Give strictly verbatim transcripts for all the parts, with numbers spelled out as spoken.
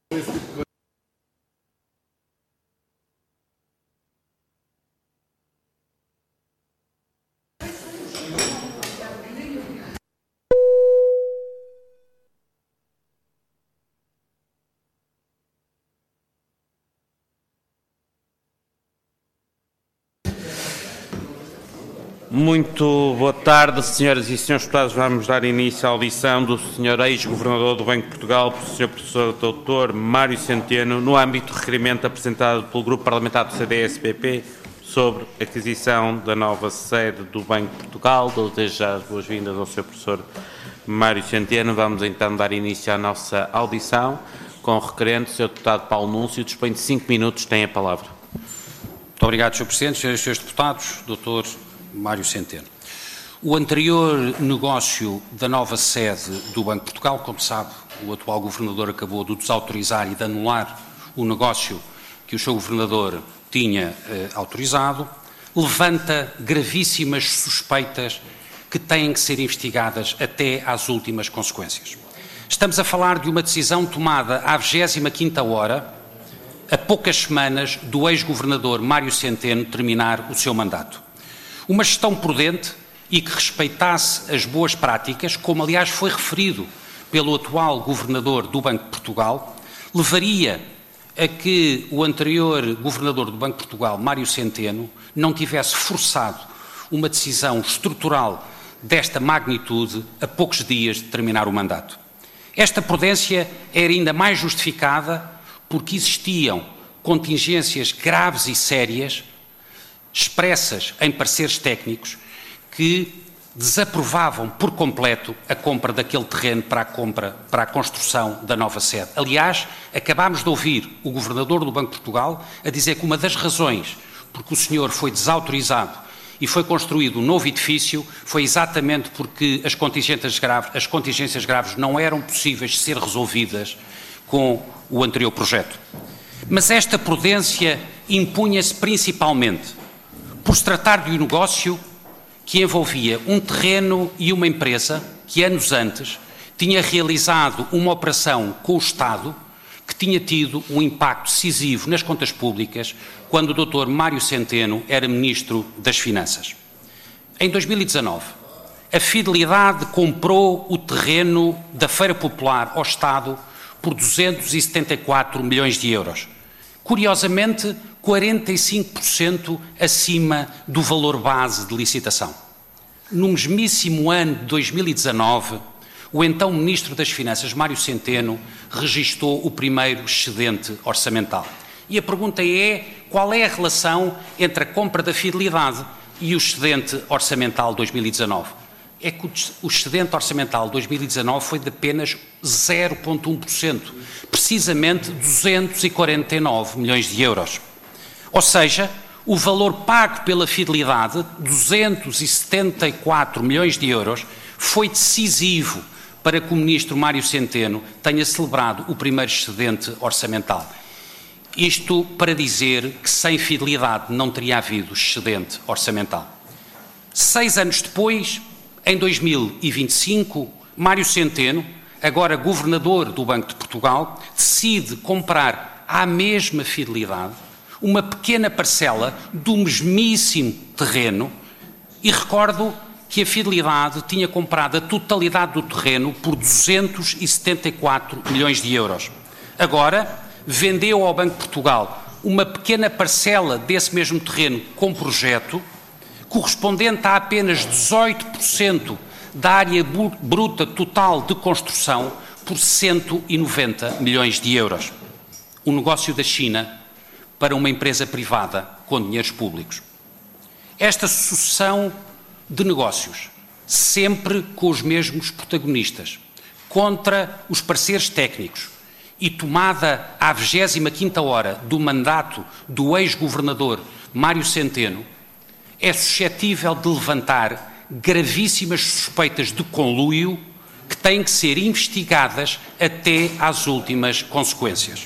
Muito boa tarde, senhoras e senhores deputados. Vamos dar início à audição do senhor ex-governador do Banco de Portugal, senhor professor doutor Mário Centeno, no âmbito do requerimento apresentado pelo Grupo Parlamentar do C D S P P sobre a aquisição da nova sede do Banco de Portugal. Dou desde já as boas-vindas ao senhor professor Mário Centeno. Vamos então dar início à nossa audição com o requerente, senhor deputado Paulo Núncio. Dispõe de cinco minutos, tem a palavra. Muito obrigado, senhor Presidente, senhoras e senhores deputados, doutor Mário Centeno. O anterior negócio da nova sede do Banco de Portugal, como sabe, o atual governador acabou de desautorizar e de anular o negócio que o seu governador tinha eh, autorizado, levanta gravíssimas suspeitas que têm que ser investigadas até às últimas consequências. Estamos a falar de uma decisão tomada à vigésima quinta hora, a poucas semanas do ex-governador Mário Centeno terminar o seu mandato. Uma gestão prudente e que respeitasse as boas práticas, como aliás foi referido pelo atual governador do Banco de Portugal, levaria a que o anterior governador do Banco de Portugal, Mário Centeno, não tivesse forçado uma decisão estrutural desta magnitude a poucos dias de terminar o mandato. Esta prudência era ainda mais justificada porque existiam contingências graves e sérias expressas em pareceres técnicos que desaprovavam por completo a compra daquele terreno para a compra, para a construção da nova sede. Aliás, acabámos de ouvir o governador do Banco de Portugal a dizer que uma das razões porque o senhor foi desautorizado e foi construído um novo edifício foi exatamente porque as contingências graves, as contingências graves não eram possíveis de ser resolvidas com o anterior projeto. Mas esta prudência impunha-se principalmente por se tratar de um negócio que envolvia um terreno e uma empresa que anos antes tinha realizado uma operação com o Estado que tinha tido um impacto decisivo nas contas públicas quando o doutor Mário Centeno era Ministro das Finanças. Em dois mil e dezanove, a Fidelidade comprou o terreno da Feira Popular ao Estado por duzentos e setenta e quatro milhões de euros. Curiosamente, quarenta e cinco por cento acima do valor base de licitação. No mesmíssimo ano de dois mil e dezanove, o então Ministro das Finanças, Mário Centeno, registou o primeiro excedente orçamental. E a pergunta é, qual é a relação entre a compra da Fidelidade e o excedente orçamental de dois mil e dezanove? É que o excedente orçamental de dois mil e dezanove foi de apenas zero vírgula um por cento, precisamente duzentos e quarenta e nove milhões de euros. Ou seja, o valor pago pela Fidelidade, duzentos e setenta e quatro milhões de euros, foi decisivo para que o Ministro Mário Centeno tenha celebrado o primeiro excedente orçamental. Isto para dizer que sem Fidelidade não teria havido excedente orçamental. Seis anos depois, em dois mil e vinte e cinco, Mário Centeno, agora governador do Banco de Portugal, decide comprar à mesma Fidelidade uma pequena parcela do mesmíssimo terreno e recordo que a Fidelidade tinha comprado a totalidade do terreno por duzentos e setenta e quatro milhões de euros. Agora, vendeu ao Banco de Portugal uma pequena parcela desse mesmo terreno com projeto, correspondente a apenas dezoito por cento da área bruta total de construção, por cento e noventa milhões de euros. Um negócio da China para uma empresa privada com dinheiros públicos. Esta sucessão de negócios, sempre com os mesmos protagonistas, contra os pareceres técnicos e tomada à vigésima quinta hora do mandato do ex-governador Mário Centeno, é suscetível de levantar gravíssimas suspeitas de conluio que têm que ser investigadas até às últimas consequências.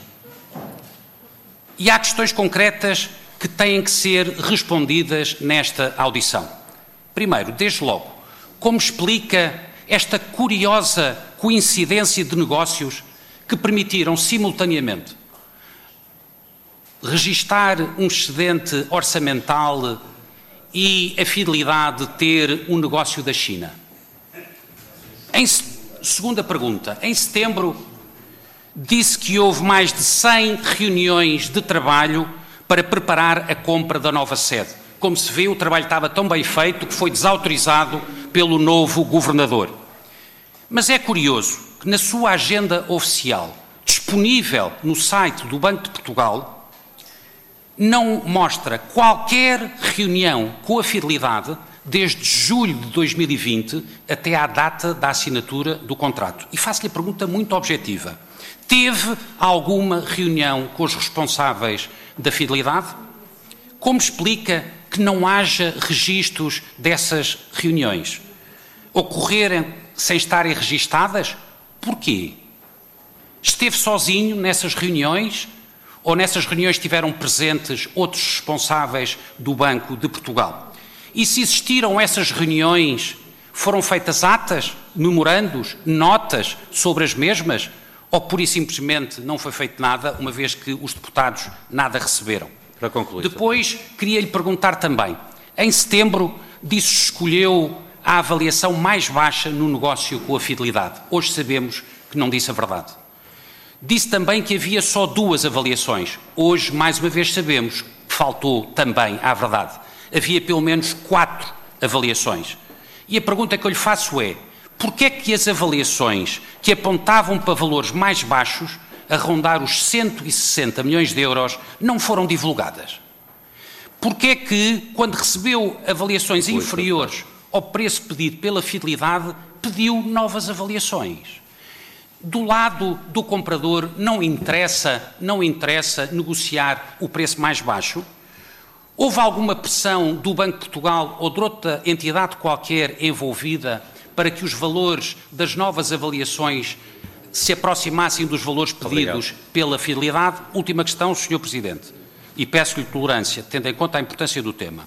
E há questões concretas que têm que ser respondidas nesta audição. Primeiro, desde logo, como explica esta curiosa coincidência de negócios que que permitiram simultaneamente registar um excedente orçamental e a fidelidade de ter um negócio da China? Em, segunda pergunta, em setembro disse que houve mais de cem reuniões de trabalho para preparar a compra da nova sede. Como se vê, o trabalho estava tão bem feito que foi desautorizado pelo novo governador. Mas é curioso que na sua agenda oficial, disponível no site do Banco de Portugal, não mostra qualquer reunião com a fidelidade desde julho de dois mil e vinte até à data da assinatura do contrato. E faço-lhe a pergunta muito objetiva. Teve alguma reunião com os responsáveis da fidelidade? Como explica que não haja registros dessas reuniões? Ocorrerem sem estarem registadas? Porquê? Esteve sozinho nessas reuniões? Ou nessas reuniões estiveram presentes outros responsáveis do Banco de Portugal? E se existiram essas reuniões, foram feitas atas, memorandos, notas sobre as mesmas? Ou pura e simplesmente não foi feito nada, uma vez que os deputados nada receberam? Para concluir. Depois, queria-lhe perguntar também, em setembro disse que escolheu a avaliação mais baixa no negócio com a fidelidade. Hoje sabemos que não disse a verdade. Disse também que havia só duas avaliações. Hoje, mais uma vez, sabemos que faltou também à verdade. Havia pelo menos quatro avaliações. E a pergunta que eu lhe faço é, porquê é que as avaliações que apontavam para valores mais baixos, a rondar os cento e sessenta milhões de euros, não foram divulgadas? Porquê é que, quando recebeu avaliações inferiores ao preço pedido pela fidelidade, pediu novas avaliações? Do lado do comprador não interessa, não interessa negociar o preço mais baixo? Houve alguma pressão do Banco de Portugal ou de outra entidade qualquer envolvida para que os valores das novas avaliações se aproximassem dos valores pedidos Obrigado. Pela fidelidade? Última questão, senhor Presidente, e peço-lhe tolerância, tendo em conta a importância do tema.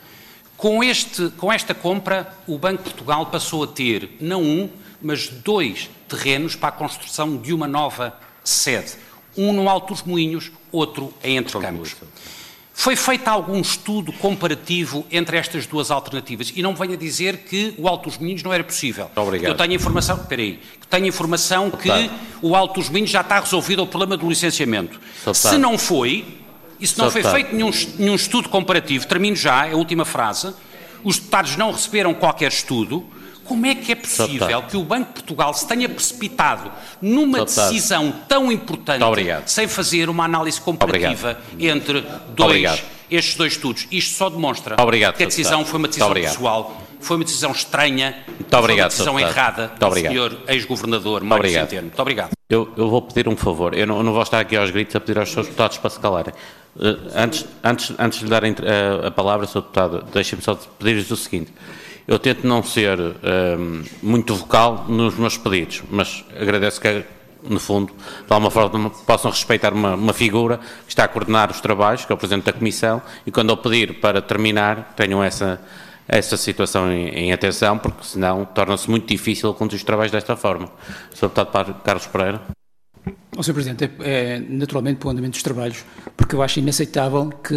Com, este, com esta compra, o Banco de Portugal passou a ter, não um, mas dois terrenos para a construção de uma nova sede. Um no Alto dos Moinhos, outro em Entre Campos. Foi feito algum estudo comparativo entre estas duas alternativas? E não me venha dizer que o Alto dos Moinhos não era possível. Obrigado. Eu tenho informação, espera aí, tenho informação que Deputado. O Alto dos Moinhos já está resolvido o problema do licenciamento. Deputado. Se não foi, e se não Deputado. Foi feito nenhum, nenhum estudo comparativo, termino já, é a última frase, os deputados não receberam qualquer estudo. Como é que é possível Deputado. Que o Banco de Portugal se tenha precipitado numa Deputado. Decisão tão importante sem fazer uma análise comparativa Obrigado. Entre dois, estes dois estudos? Isto só demonstra Obrigado, que a decisão Deputado. Foi uma decisão pessoal, foi uma decisão estranha, Muito foi obrigado, uma decisão Deputado. Errada Muito do obrigado. Senhor ex-governador Mário Centeno. Muito obrigado. Eu, eu vou pedir um favor, eu não, eu não vou estar aqui aos gritos a pedir aos seus deputados para se calarem. Uh, antes, antes, antes de lhe dar a, a palavra, senhor Deputado, deixem-me só pedir-lhes o seguinte. Eu tento não ser um, muito vocal nos meus pedidos, mas agradeço que, no fundo, de alguma forma possam respeitar uma, uma figura que está a coordenar os trabalhos, que é o Presidente da Comissão, e quando eu pedir para terminar, tenham essa, essa situação em, em atenção, porque senão torna-se muito difícil conduzir os trabalhos desta forma. senhor Deputado Carlos Pereira. Oh, senhor Presidente, é, é naturalmente para o andamento dos trabalhos, porque eu acho inaceitável que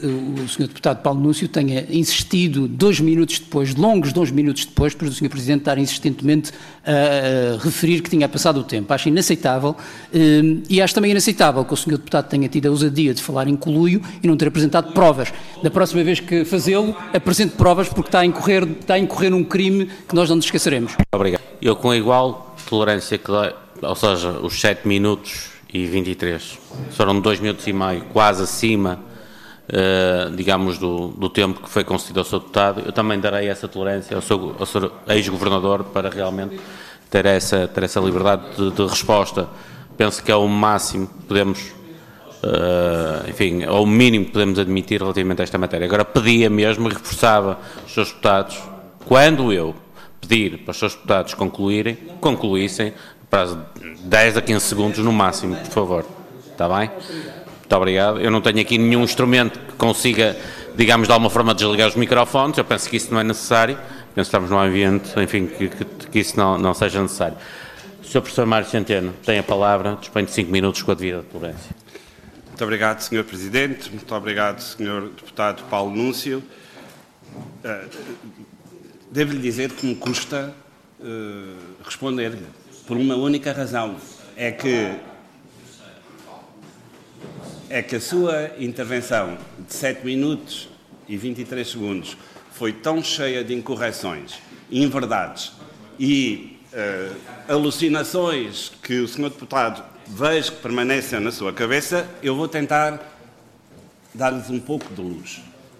o senhor Deputado Paulo Núncio tenha insistido dois minutos depois, longos dois minutos depois, depois do senhor Presidente estar insistentemente a, a referir que tinha passado o tempo. Acho inaceitável um, e acho também inaceitável que o senhor Deputado tenha tido a ousadia de falar em coluio e não ter apresentado provas. Da próxima vez que fazê-lo, apresente provas, porque está a incorrer, está a incorrer num crime que nós não nos esqueceremos. Obrigado. Eu, com igual tolerância que dá, ou seja, os sete minutos e vinte e três, foram dois minutos e meio, quase acima, uh, digamos, do, do tempo que foi concedido ao senhor Deputado, eu também darei essa tolerância ao seu, ao seu ex-governador para realmente ter essa, ter essa liberdade de, de resposta. Penso que é o máximo que podemos, uh, enfim, é o mínimo que podemos admitir relativamente a esta matéria. Agora, pedia mesmo e reforçava os seus deputados, quando eu pedir para os seus deputados concluírem, concluíssem, prazo de dez a quinze segundos no máximo, por favor. Está bem? Muito obrigado. Eu não tenho aqui nenhum instrumento que consiga, digamos, de alguma forma desligar os microfones. Eu penso que isso não é necessário. Penso que estamos num ambiente, enfim, que, que, que isso não, não seja necessário. senhor Professor Mário Centeno tem a palavra, dispõe de cinco minutos com a devida tolerância. Muito obrigado, senhor Presidente. Muito obrigado, senhor Deputado Paulo Núncio. Uh, Devo-lhe dizer que me custa uh, responder-lhe, por uma única razão. É que, é que a sua intervenção de sete minutos e vinte e três segundos foi tão cheia de incorreções, inverdades e uh, alucinações que o senhor Deputado vejo que permanecem na sua cabeça, eu vou tentar dar-lhes um pouco de luz.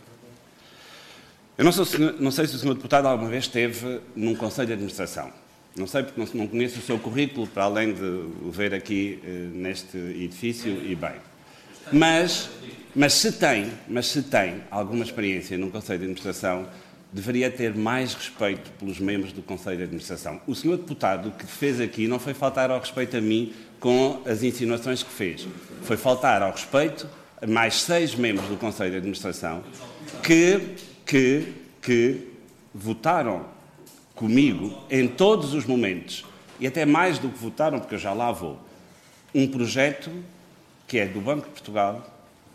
Eu não, sou, não sei se o senhor Deputado alguma vez esteve num Conselho de Administração. Não sei porque não, não conheço o seu currículo, para além de o ver aqui eh, neste edifício, e bem. Mas, mas, se tem, mas se tem alguma experiência num Conselho de Administração, deveria ter mais respeito pelos membros do Conselho de Administração. O senhor Deputado, o que fez aqui, não foi faltar ao respeito a mim com as insinuações que fez. Foi faltar ao respeito a mais seis membros do Conselho de Administração que... Que, que votaram comigo em todos os momentos, e até mais do que votaram, porque eu já lá vou, um projeto que é do Banco de Portugal,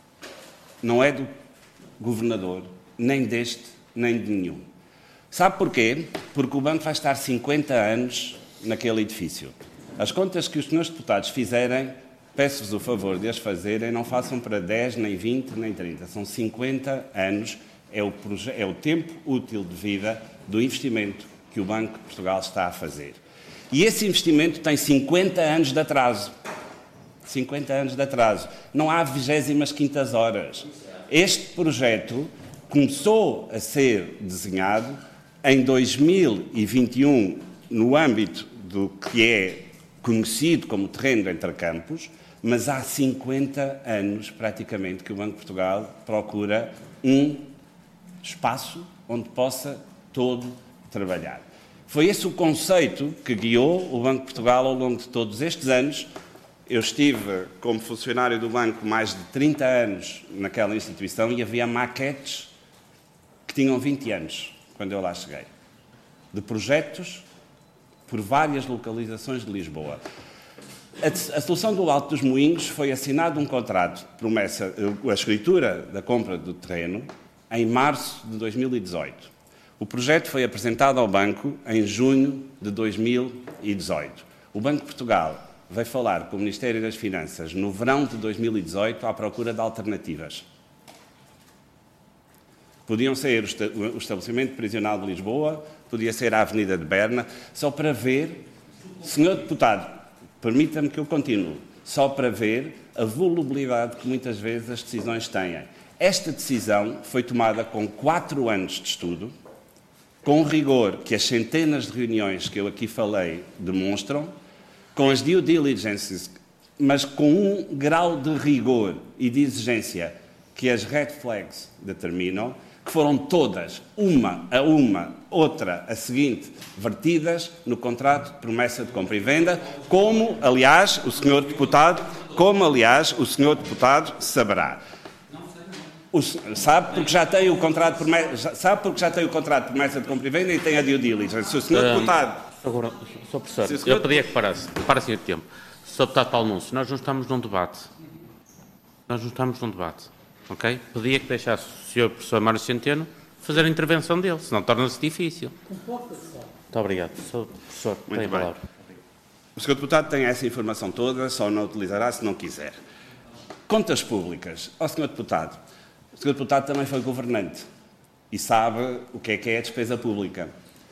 não é do Governador, nem deste, nem de nenhum. Sabe porquê? Porque o Banco vai estar cinquenta anos naquele edifício. As contas que os senhores deputados fizerem, peço-vos o favor de as fazerem, não façam para dez, nem vinte, nem trinta. São cinquenta anos. É o, é o tempo útil de vida do investimento que o Banco de Portugal está a fazer. E esse investimento tem cinquenta anos de atraso. cinquenta anos de atraso. Não há vigésimas quintas horas. Este projeto começou a ser desenhado em dois mil e vinte e um, no âmbito do que é conhecido como terreno entre campos, mas há cinquenta anos, praticamente, que o Banco de Portugal procura um espaço onde possa todo trabalhar. Foi esse o conceito que guiou o Banco de Portugal ao longo de todos estes anos. Eu estive como funcionário do banco mais de trinta anos naquela instituição e havia maquetes que tinham vinte anos, quando eu lá cheguei, de projetos por várias localizações de Lisboa. A, a solução do Alto dos Moinhos foi assinado um contrato, promessa, a escritura da compra do terreno, em março de dois mil e dezoito. O projeto foi apresentado ao Banco em junho de dois mil e dezoito. O Banco de Portugal veio falar com o Ministério das Finanças no verão de dois mil e dezoito à procura de alternativas. Podiam ser o estabelecimento prisional de Lisboa, podia ser a Avenida de Berna, só para ver, senhor Deputado, permita-me que eu continue, só para ver a volubilidade que muitas vezes as decisões têm. Esta decisão foi tomada com quatro anos de estudo, com o rigor que as centenas de reuniões que eu aqui falei demonstram, com as due diligences, mas com um grau de rigor e de exigência que as red flags determinam, que foram todas, uma a uma, outra a seguinte, vertidas no contrato de promessa de compra e venda, como, aliás, o senhor Deputado, como, aliás, o senhor Deputado saberá. O, sabe porque já tem o contrato de promessa, sabe porque já tem o contrato de promessa de compra e venda e tem a due diligence. Se o senhor um, Deputado... Agora, senhor Professor, se senhor... eu pedia que parasse. Para, senhor Tempo. senhor Deputado Paulo Núncio, nós não estamos num debate. Nós não estamos num debate. Ok? Pedia que deixasse o senhor Professor Mário Centeno fazer a intervenção dele, senão torna-se difícil. Muito obrigado. senhor Professor, tem a palavra. O senhor Deputado tem essa informação toda, só não utilizará se não quiser. Contas públicas. Ó senhor Deputado, o senhor Deputado também foi governante e sabe o que é que é a despesa pública.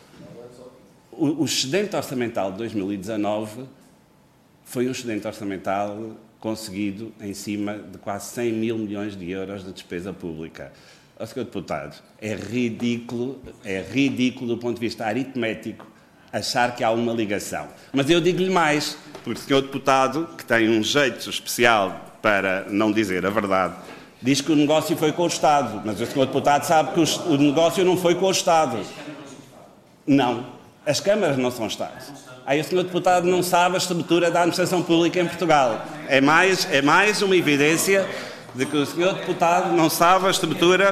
O, o excedente orçamental de dois mil e dezanove foi um excedente orçamental conseguido em cima de quase cem mil milhões de euros de despesa pública. Ó senhor Deputado, é ridículo, é ridículo do ponto de vista aritmético achar que há uma ligação. Mas eu digo-lhe mais, porque o senhor Deputado, que tem um jeito especial para não dizer a verdade, diz que o negócio foi com o Estado, mas o senhor Deputado sabe que o negócio não foi com o Estado. Não. As câmaras não são Estado. Aí o senhor Deputado não sabe a estrutura da administração pública em Portugal. É mais, é mais uma evidência de que o senhor Deputado não sabe a estrutura...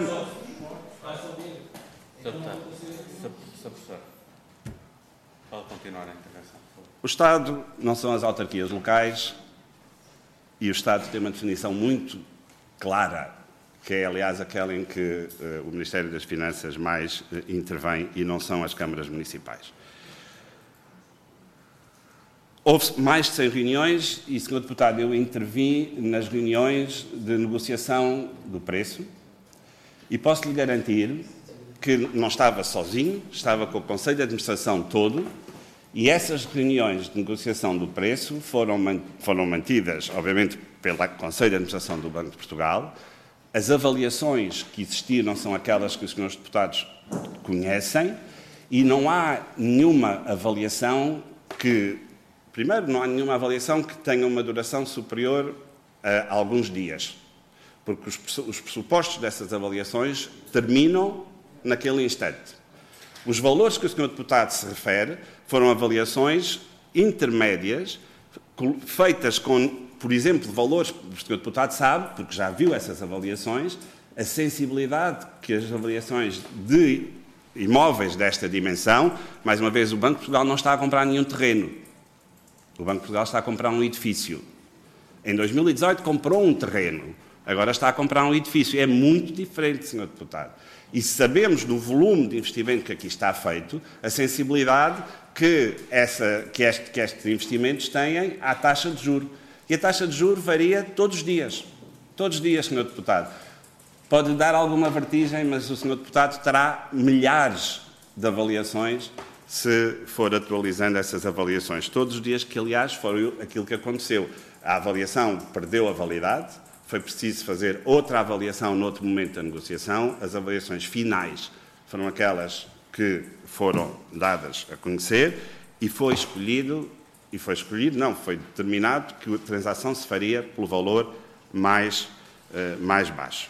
senhor Deputado, senhor Professor, pode continuar a intervenção. O Estado não são as autarquias locais e o Estado tem uma definição muito clara, que é, aliás, aquela em que uh, o Ministério das Finanças mais uh, intervém e não são as câmaras municipais. Houve mais de cem reuniões e, senhor Deputado, eu intervim nas reuniões de negociação do preço e posso lhe garantir que não estava sozinho, estava com o Conselho de Administração todo e essas reuniões de negociação do preço foram, foram mantidas, obviamente, pelo Conselho de Administração do Banco de Portugal. As avaliações que existiram são aquelas que os senhores deputados conhecem e não há nenhuma avaliação que... Primeiro, não há nenhuma avaliação que tenha uma duração superior a alguns dias, porque os pressupostos dessas avaliações terminam naquele instante. Os valores que o senhor Deputado se refere foram avaliações intermédias, feitas com, por exemplo, valores, o senhor Deputado sabe, porque já viu essas avaliações, a sensibilidade que as avaliações de imóveis desta dimensão, mais uma vez, o Banco de Portugal não está a comprar nenhum terreno. O Banco de Portugal está a comprar um edifício. Em dois mil e dezoito comprou um terreno, agora está a comprar um edifício. É muito diferente, senhor Deputado. E sabemos do volume de investimento que aqui está feito, a sensibilidade que, essa, que, este, que estes investimentos têm à taxa de juros. E a taxa de juros varia todos os dias. Todos os dias, senhor Deputado. Pode dar alguma vertigem, mas o senhor Deputado terá milhares de avaliações se for atualizando essas avaliações todos os dias, que, aliás, foi aquilo que aconteceu. A avaliação perdeu a validade, foi preciso fazer outra avaliação noutro momento da negociação. As avaliações finais foram aquelas que foram dadas a conhecer e foi escolhido, e foi escolhido, não, foi determinado que a transação se faria pelo valor mais, uh, mais baixo.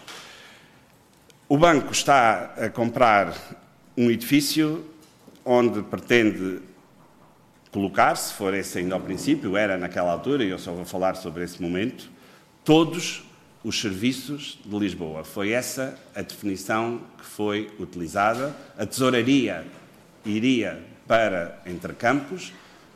O banco está a comprar um edifício onde pretende colocar, se for esse ainda ao princípio, era naquela altura, e eu só vou falar sobre esse momento, todos os serviços de Lisboa. Foi essa a definição que foi utilizada. A tesouraria iria para Entrecampos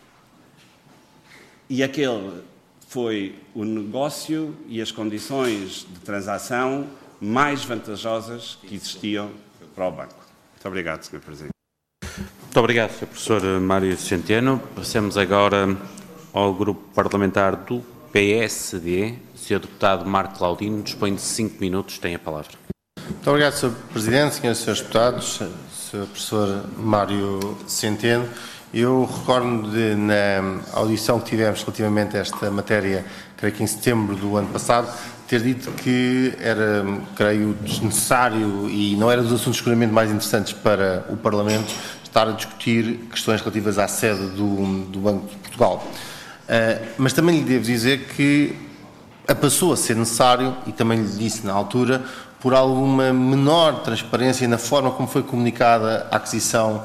e aquele foi o negócio e as condições de transação mais vantajosas que existiam para o banco. Muito obrigado, senhor Presidente. Muito obrigado, senhor Professor Mário Centeno. Passemos agora ao Grupo Parlamentar do P S D. O senhor Deputado Marco Claudino dispõe de cinco minutos, tem a palavra. Muito obrigado, senhor Presidente, senhoras e senhores deputados, senhor Professor Mário Centeno. Eu recordo de, na audição que tivemos relativamente a esta matéria, creio que em setembro do ano passado, ter dito que era, creio, desnecessário e não era dos assuntos seguramente mais interessantes para o Parlamento estar a discutir questões relativas à sede do, do Banco de Portugal. Uh, mas também lhe devo dizer que passou a ser necessário, e também lhe disse na altura, por alguma menor transparência na forma como foi comunicada a aquisição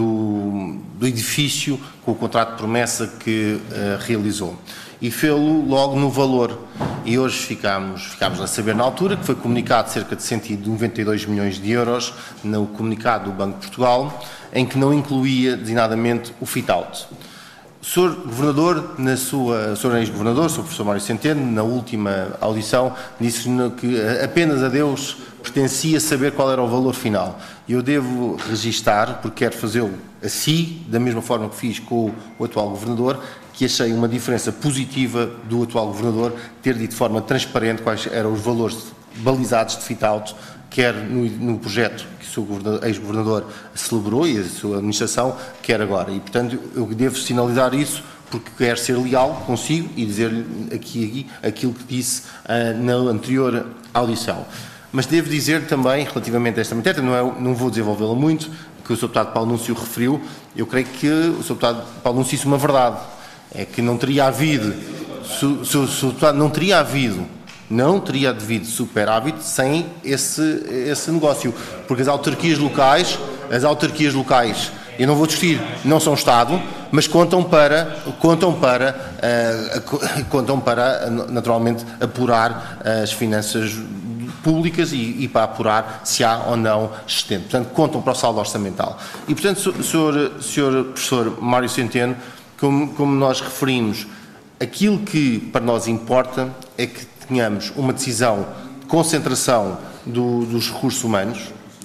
do, do edifício com o contrato de promessa que uh, realizou. E fê-lo logo no valor. E hoje ficámos, ficámos a saber na altura que foi comunicado cerca de cento e noventa e dois milhões de euros no comunicado do Banco de Portugal, em que não incluía designadamente o fit-out. O senhor Governador, na sua, o senhor ex-Governador, o senhor Professor Mário Centeno, na última audição, disse que apenas a Deus pertencia saber qual era o valor final. E eu devo registar, porque quero fazê-lo a si, da mesma forma que fiz com o atual Governador, que achei uma diferença positiva do atual Governador ter dito de forma transparente quais eram os valores balizados de fit-out, quer no, no projeto que o seu ex-Governador celebrou e a sua administração, quer agora. E, portanto, eu devo sinalizar isso porque quero ser leal consigo e dizer-lhe aqui, aqui aquilo que disse uh, na anterior audição. Mas devo dizer também, relativamente a esta matéria, não, é, não vou desenvolvê-la muito, que o senhor Deputado Paulo Núncio referiu, eu creio que o senhor Deputado Paulo Núncio disse uma verdade, é que não teria havido, se, se, se o Deputado não teria havido, não teria havido superávit sem esse, esse negócio, porque as autarquias locais, as autarquias locais, eu não vou discutir, não são Estado, mas contam para, contam para, uh, contam para naturalmente apurar as finanças públicas e, e para apurar se há ou não excedente. Portanto, contam para o saldo orçamental. E, portanto, senhor, senhor Professor Mário Centeno, Como, como nós referimos, aquilo que para nós importa é que tenhamos uma decisão de concentração do, dos recursos humanos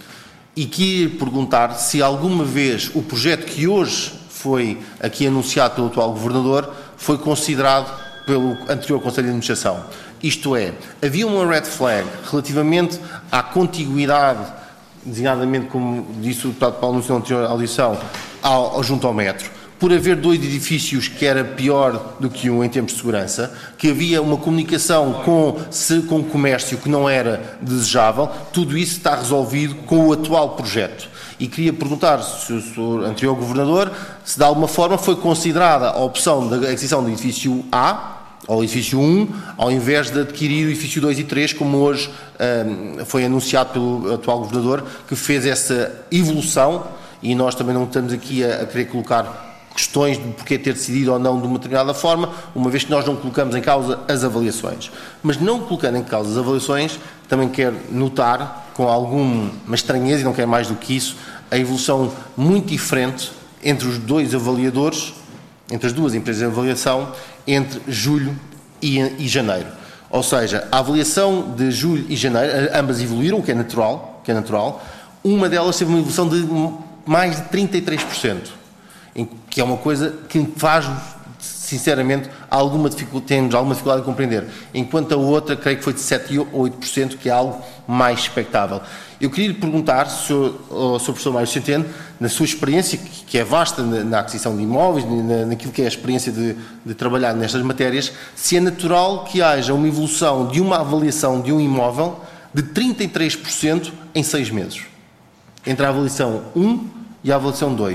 e que ia perguntar se alguma vez o projeto que hoje foi aqui anunciado pelo atual Governador foi considerado pelo anterior Conselho de Administração. Isto é, havia uma red flag relativamente à contiguidade, designadamente, como disse o deputado Paulo Núncio na anterior audição, ao, ao, junto ao metro, por haver dois edifícios que era pior do que um em termos de segurança, que havia uma comunicação com, se, com o comércio que não era desejável, tudo isso está resolvido com o atual projeto. E queria perguntar se o senhor anterior Governador, se de alguma forma foi considerada a opção da aquisição do edifício A, ou edifício um, ao invés de adquirir o edifício dois e três, como hoje um, foi anunciado pelo atual Governador, que fez essa evolução, e nós também não estamos aqui a, a querer colocar questões de porque ter decidido ou não de uma determinada forma, uma vez que nós não colocamos em causa as avaliações. Mas não colocando em causa as avaliações, também quero notar, com alguma estranheza, e não quero mais do que isso, a evolução muito diferente entre os dois avaliadores, entre as duas empresas de avaliação, entre julho e, e janeiro. Ou seja, a avaliação de julho e janeiro, ambas evoluíram, o que é natural, que é natural. Uma delas teve uma evolução de mais de trinta e três por cento, que é uma coisa que faz, sinceramente, alguma dificuldade, temos alguma dificuldade de compreender. Enquanto a outra, creio que foi de sete ou oito por cento, que é algo mais expectável. Eu queria lhe perguntar, senhor, ao senhor professor Mário Centeno, na sua experiência, que é vasta na aquisição de imóveis, naquilo que é a experiência de, de trabalhar nestas matérias, se é natural que haja uma evolução de uma avaliação de um imóvel de trinta e três por cento em seis meses, entre a avaliação um e a avaliação dois.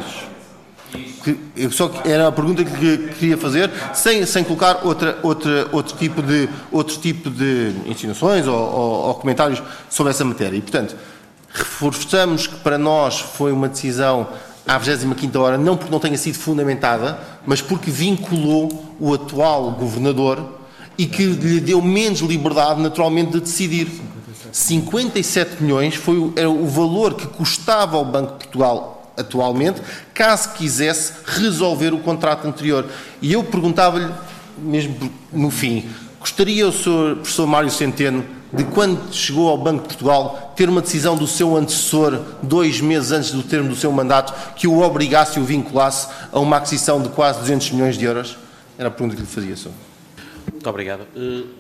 Que, eu só era a pergunta que queria fazer, sem, sem colocar outra, outra, outro, tipo de, outro tipo de insinuações ou, ou, ou comentários sobre essa matéria. E, portanto, reforçamos que para nós foi uma decisão à vigésima quinta hora, não porque não tenha sido fundamentada, mas porque vinculou o atual Governador e que lhe deu menos liberdade, naturalmente, de decidir. cinquenta e sete milhões foi o, era o valor que custava ao Banco de Portugal atualmente, caso quisesse resolver o contrato anterior. E eu perguntava-lhe, mesmo no fim, gostaria o senhor professor Mário Centeno de, quando chegou ao Banco de Portugal, ter uma decisão do seu antecessor, dois meses antes do termo do seu mandato, que o obrigasse e o vinculasse a uma aquisição de quase duzentos milhões de euros? Era a pergunta que lhe fazia, senhor. Muito obrigado. Uh...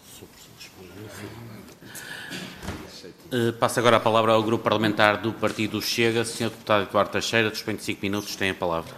Uh, passo agora a palavra ao Grupo Parlamentar do Partido Chega. senhor Deputado Eduardo Teixeira, dos vinte e cinco minutos, tem a palavra.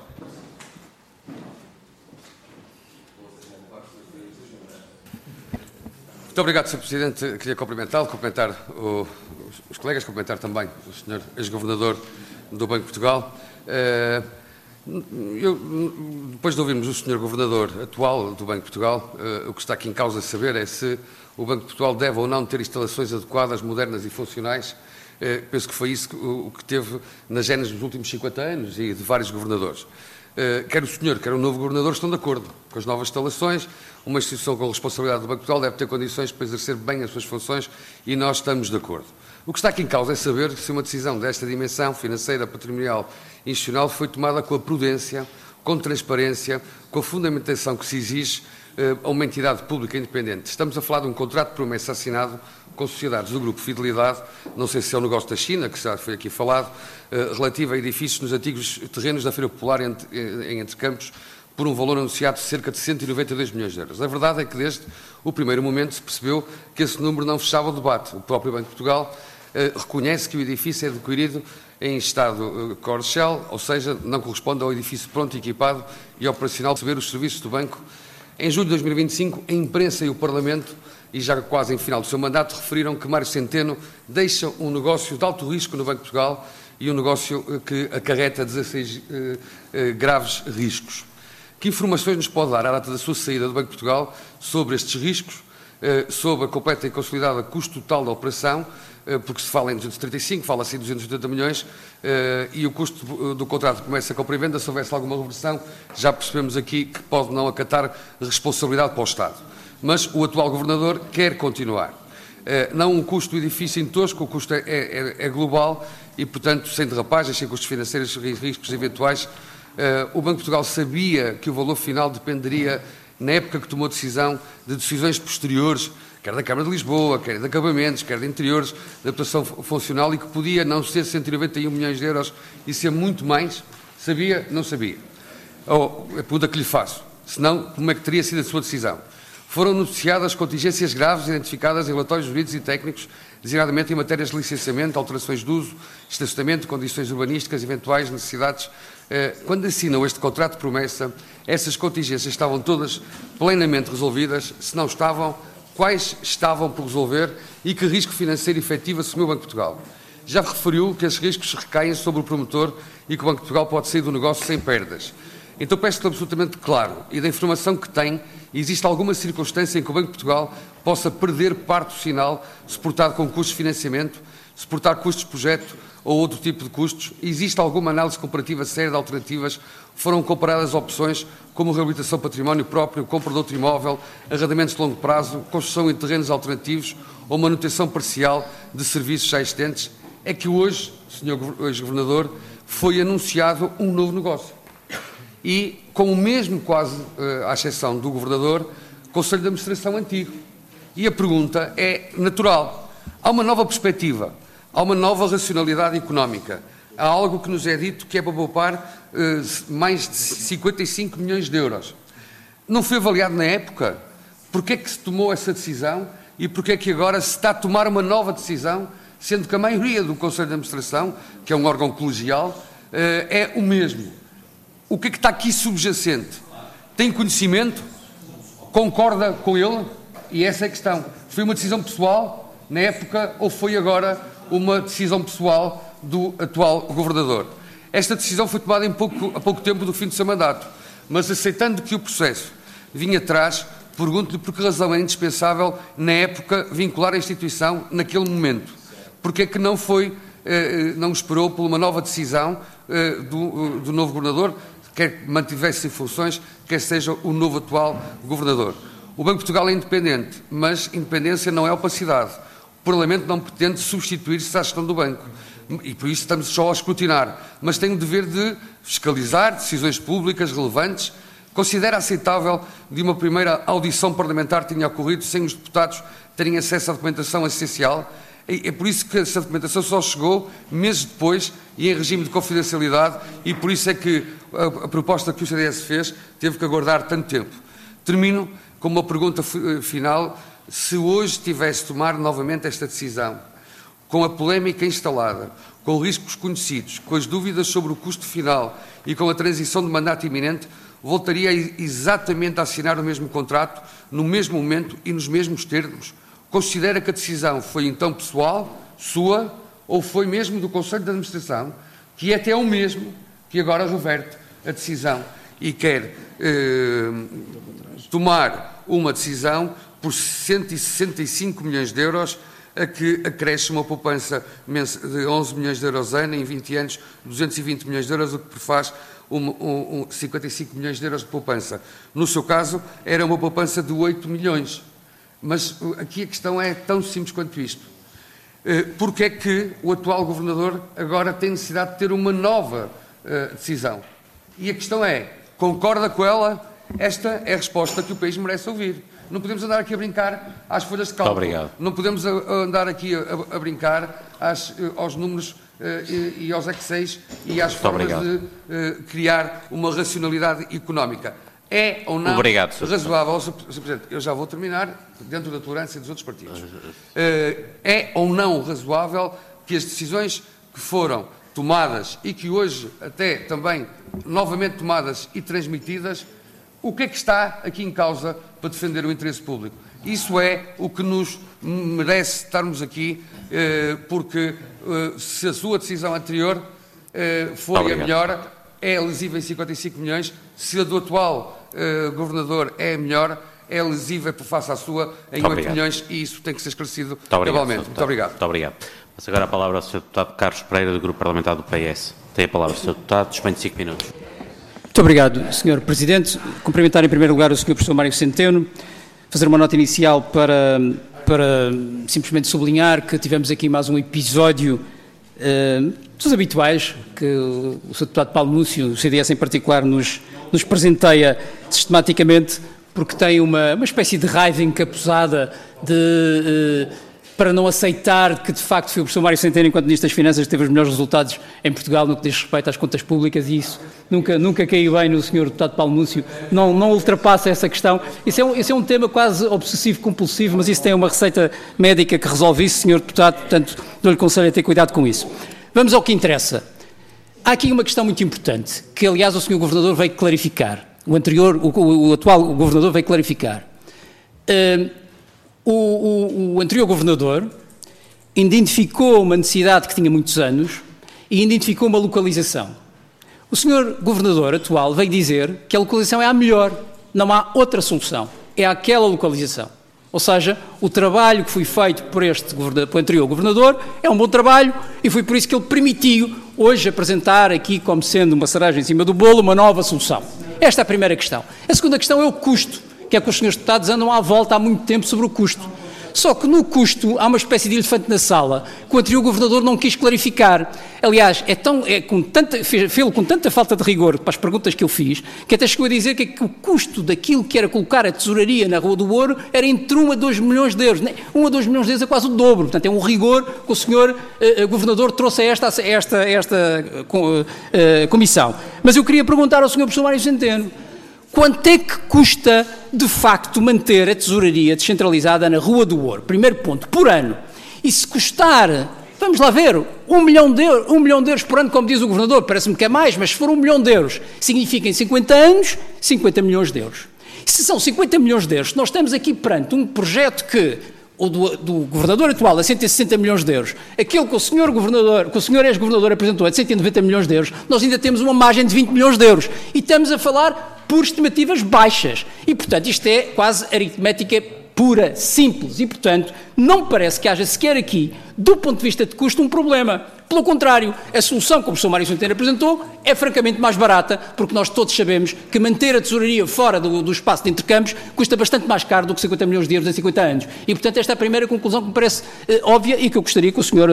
Muito obrigado, senhor Presidente. Queria cumprimentá-lo, cumprimentar o, os colegas, cumprimentar também o senhor ex-Governador do Banco de Portugal. Uh, eu, depois de ouvirmos o senhor Governador atual do Banco de Portugal, uh, o que está aqui em causa saber é se o Banco de Portugal deve ou não ter instalações adequadas, modernas e funcionais. Eh, penso que foi isso que, o que teve na gênese dos últimos cinquenta anos e de vários governadores. Eh, quer o senhor, quer o novo governador estão de acordo com as novas instalações. Uma instituição com responsabilidade do Banco de Portugal deve ter condições para exercer bem as suas funções e nós estamos de acordo. O que está aqui em causa é saber se uma decisão desta dimensão financeira, patrimonial e institucional foi tomada com a prudência, com transparência, com a fundamentação que se exige a uma entidade pública independente. Estamos a falar de um contrato de promessa assinado com sociedades do Grupo Fidelidade, não sei se é o negócio da China, que já foi aqui falado, relativo a edifícios nos antigos terrenos da Feira Popular em Entrecampos, por um valor anunciado de cerca de cento e noventa e dois milhões de euros. A verdade é que desde o primeiro momento se percebeu que esse número não fechava o debate. O próprio Banco de Portugal reconhece que o edifício é adquirido em estado core shell, ou seja, não corresponde ao edifício pronto, equipado e operacional para receber os serviços do banco. Em julho de dois mil e vinte e cinco, a imprensa e o Parlamento, e já quase em final do seu mandato, referiram que Mário Centeno deixa um negócio de alto risco no Banco de Portugal e um negócio que acarreta dezasseis eh, eh, graves riscos. Que informações nos pode dar à data da sua saída do Banco de Portugal sobre estes riscos, eh, sobre a completa e consolidada custo total da operação, eh, porque se fala em duzentos e trinta e cinco, fala-se em duzentos e oitenta milhões, eh, e o custo do contrato começa a compra e venda, se houvesse alguma reversão, já percebemos aqui que pode não acatar responsabilidade para o Estado. Mas o atual Governador quer continuar. Eh, não um custo do edifício em tosco, o custo é, é, é global e, portanto, sem derrapagens, sem custos financeiros e riscos eventuais, o Banco de Portugal sabia que o valor final dependeria, na época que tomou a decisão, de decisões posteriores, quer da Câmara de Lisboa, quer de acabamentos, quer de interiores, de adaptação funcional, e que podia não ser cento e noventa e um milhões de euros e ser muito mais. Sabia? Não sabia. Ou, a pergunta que lhe faço, senão, como é que teria sido a sua decisão? Foram noticiadas contingências graves identificadas em relatórios jurídicos e técnicos, designadamente em matérias de licenciamento, alterações de uso, estacionamento, condições urbanísticas, eventuais necessidades. Quando assinam este contrato de promessa, essas contingências estavam todas plenamente resolvidas. Se não estavam, quais estavam por resolver e que risco financeiro efetivo assumiu o Banco de Portugal? Já referiu que esses riscos recaem sobre o promotor e que o Banco de Portugal pode sair do negócio sem perdas. Então peço-lhe absolutamente claro, e da informação que tem, existe alguma circunstância em que o Banco de Portugal possa perder parte do sinal suportado com custos de financiamento, suportar custos de projeto ou outro tipo de custos? Existe alguma análise comparativa séria de alternativas? Foram comparadas opções como reabilitação de património próprio, compra de outro imóvel, arrendamentos de longo prazo, construção em terrenos alternativos ou manutenção parcial de serviços já existentes? É que hoje, senhor ex-governador, foi anunciado um novo negócio. E, com o mesmo quase, à exceção do governador, Conselho de Administração antigo. E a pergunta é natural. Há uma nova perspectiva, há uma nova racionalidade económica, há algo que nos é dito que é para poupar eh, mais de cinquenta e cinco milhões de euros. Não foi avaliado na época? Porquê é que se tomou essa decisão e porquê é que agora se está a tomar uma nova decisão, sendo que a maioria do Conselho de Administração, que é um órgão colegial, eh, é o mesmo? O que é que está aqui subjacente? Tem conhecimento? Concorda com ele? E essa é a questão. Foi uma decisão pessoal na época ou foi agora uma decisão pessoal do atual governador? Esta decisão foi tomada em pouco, há pouco tempo do fim do seu mandato, mas aceitando que o processo vinha atrás, pergunto-lhe por que razão é indispensável, na época, vincular a instituição naquele momento. Porque é que não foi, eh, não esperou por uma nova decisão eh, do, do novo governador, quer que mantivesse em funções, quer seja o novo atual governador? O Banco de Portugal é independente, mas independência não é opacidade. O Parlamento não pretende substituir-se à gestão do banco e por isso estamos só a escrutinar, mas tem o dever de fiscalizar decisões públicas relevantes. Considera aceitável de uma primeira audição parlamentar que tinha ocorrido sem os deputados terem acesso à documentação essencial? É por isso que essa documentação só chegou meses depois e em regime de confidencialidade, e por isso é que a, a proposta que o C D S fez teve que aguardar tanto tempo. Termino com uma pergunta final. Se hoje tivesse de tomar novamente esta decisão, com a polémica instalada, com riscos conhecidos, com as dúvidas sobre o custo final e com a transição de mandato iminente, voltaria exatamente a assinar o mesmo contrato, no mesmo momento e nos mesmos termos? Considera que a decisão foi então pessoal, sua, ou foi mesmo do Conselho de Administração, que é até o mesmo que agora reverte a decisão e quer eh, tomar uma decisão por cento e sessenta e cinco milhões de euros, a que acresce uma poupança de onze milhões de euros ano, em vinte anos, duzentos e vinte milhões de euros, o que prefaz um, um, um, cinquenta e cinco milhões de euros de poupança. No seu caso, era uma poupança de oito milhões. Mas aqui a questão é tão simples quanto isto. Porque é que o atual governador agora tem necessidade de ter uma nova uh, decisão? E a questão é, concorda com ela? Esta é a resposta que o país merece ouvir. Não podemos andar aqui a brincar às folhas de cálculo. Obrigado. Não podemos a, a andar aqui a, a brincar às, aos números uh, e, e aos Exceis e às Muito formas obrigado. de uh, criar uma racionalidade económica. É ou não Obrigado, razoável, senhor Presidente, eu já vou terminar, dentro da tolerância dos outros partidos, é ou não razoável que as decisões que foram tomadas e que hoje até também novamente tomadas e transmitidas, o que é que está aqui em causa para defender o interesse público? Isso é o que nos merece estarmos aqui, porque se a sua decisão anterior foi Obrigado. a melhor, é lesiva em cinquenta e cinco milhões, se a do atual Uh, governador é melhor, é lesiva face à sua em Muito oito obrigado. milhões, e isso tem que ser esclarecido cabalmente. Muito obrigado. Muito obrigado. Passo agora a palavra ao senhor Deputado Carlos Pereira, do Grupo Parlamentar do P S. Tem a palavra, senhor Deputado, dispõe de cinco minutos. Muito obrigado, senhor Presidente. Cumprimentar em primeiro lugar o senhor Professor Mário Centeno, fazer uma nota inicial para, para simplesmente sublinhar que tivemos aqui mais um episódio uh, dos habituais, que o, o senhor Deputado Paulo Núncio, o C D S em particular, nos, nos presenteia sistematicamente, porque tem uma, uma espécie de raiva encapuzada de... Uh, para não aceitar que, de facto, foi o professor Mário Centeno, enquanto Ministro das Finanças, teve os melhores resultados em Portugal no que diz respeito às contas públicas, e isso nunca, nunca caiu bem no senhor Deputado Paulo Núncio, não, não ultrapassa essa questão. Isso é, um, isso é um tema quase obsessivo-compulsivo, mas isso tem uma receita médica que resolve isso, senhor Deputado, portanto, dou-lhe conselho a ter cuidado com isso. Vamos ao que interessa. Há aqui uma questão muito importante, que, aliás, o senhor Governador veio clarificar. O anterior, o, o, o atual Governador veio clarificar. Uh, O, o, o anterior governador identificou uma necessidade que tinha muitos anos e identificou uma localização. O senhor governador atual veio dizer que a localização é a melhor, não há outra solução, é aquela localização. Ou seja, o trabalho que foi feito por este por anterior governador é um bom trabalho e foi por isso que ele permitiu hoje apresentar aqui, como sendo uma cereja em cima do bolo, uma nova solução. Esta é a primeira questão. A segunda questão é o custo, que é que os senhores deputados andam à volta há muito tempo sobre o custo. Só que no custo há uma espécie de elefante na sala que o anterior governador não quis clarificar. Aliás, é tão, é com tanta, fez-lo com tanta falta de rigor para as perguntas que eu fiz, que até chegou a dizer que, que o custo daquilo que era colocar a tesouraria na Rua do Ouro era entre um a dois milhões de euros. um a dois milhões de euros é quase o dobro. Portanto, é um rigor que o senhor uh, governador trouxe a esta, a esta, a esta uh, uh, comissão. Mas eu queria perguntar ao senhor professor Mário Centeno, quanto é que custa, de facto, manter a tesouraria descentralizada na Rua do Ouro? Primeiro ponto, por ano. E se custar, vamos lá ver, um milhão de euros, um milhão de euros por ano, como diz o governador, parece-me que é mais, mas se for um milhão de euros, significa em cinquenta anos, cinquenta milhões de euros. Se são cinquenta milhões de euros, nós estamos aqui perante um projeto que, o do, do governador atual, a cento e sessenta milhões de euros, aquele que o senhor governador, que o senhor ex-governador apresentou a cento e noventa milhões de euros, nós ainda temos uma margem de vinte milhões de euros. E estamos a falar por estimativas baixas. E, portanto, isto é quase aritmética pura, simples. E, portanto, não parece que haja sequer aqui, do ponto de vista de custo, um problema. Pelo contrário, a solução que o professor Mário Centeno apresentou é francamente mais barata, porque nós todos sabemos que manter a tesouraria fora do, do espaço de intercâmbios custa bastante mais caro do que cinquenta milhões de euros em cinquenta anos. E, portanto, esta é a primeira conclusão que me parece uh, óbvia e que eu gostaria que o senhor uh,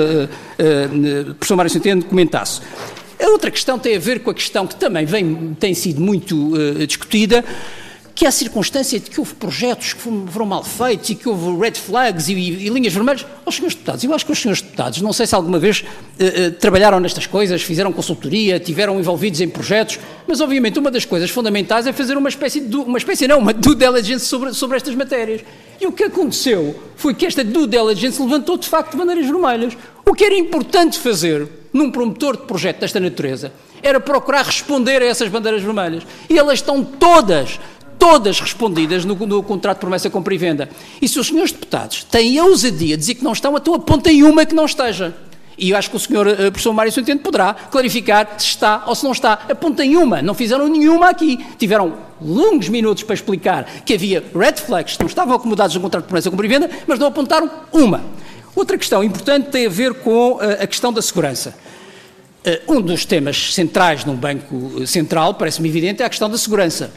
uh, professor Mário Centeno comentasse. A outra questão tem a ver com a questão que também vem, tem sido muito uh, discutida, que é a circunstância de que houve projetos que foram, foram mal feitos e que houve red flags e, e, e linhas vermelhas. Aos senhores deputados, eu acho que os senhores deputados, não sei se alguma vez uh, uh, trabalharam nestas coisas, fizeram consultoria, tiveram envolvidos em projetos, mas obviamente uma das coisas fundamentais é fazer uma espécie de, uma espécie não, uma due diligence sobre, sobre estas matérias. E o que aconteceu foi que esta due diligence levantou de facto bandeiras vermelhas. O que era importante fazer num promotor de projeto desta natureza era procurar responder a essas bandeiras vermelhas. E elas estão todas, todas respondidas no, no contrato de promessa, compra e venda. E se os senhores deputados têm a ousadia de dizer que não estão, então apontem uma que não esteja. E eu acho que o senhor uh, professor Mário Centeno poderá clarificar se está ou se não está. Apontem uma, não fizeram nenhuma aqui. Tiveram longos minutos para explicar que havia red flags que não estavam acomodados no contrato de promessa, compra e venda, mas não apontaram uma. Outra questão importante tem a ver com uh, a questão da segurança. Uh, um dos temas centrais num banco central, parece-me evidente, é a questão da segurança.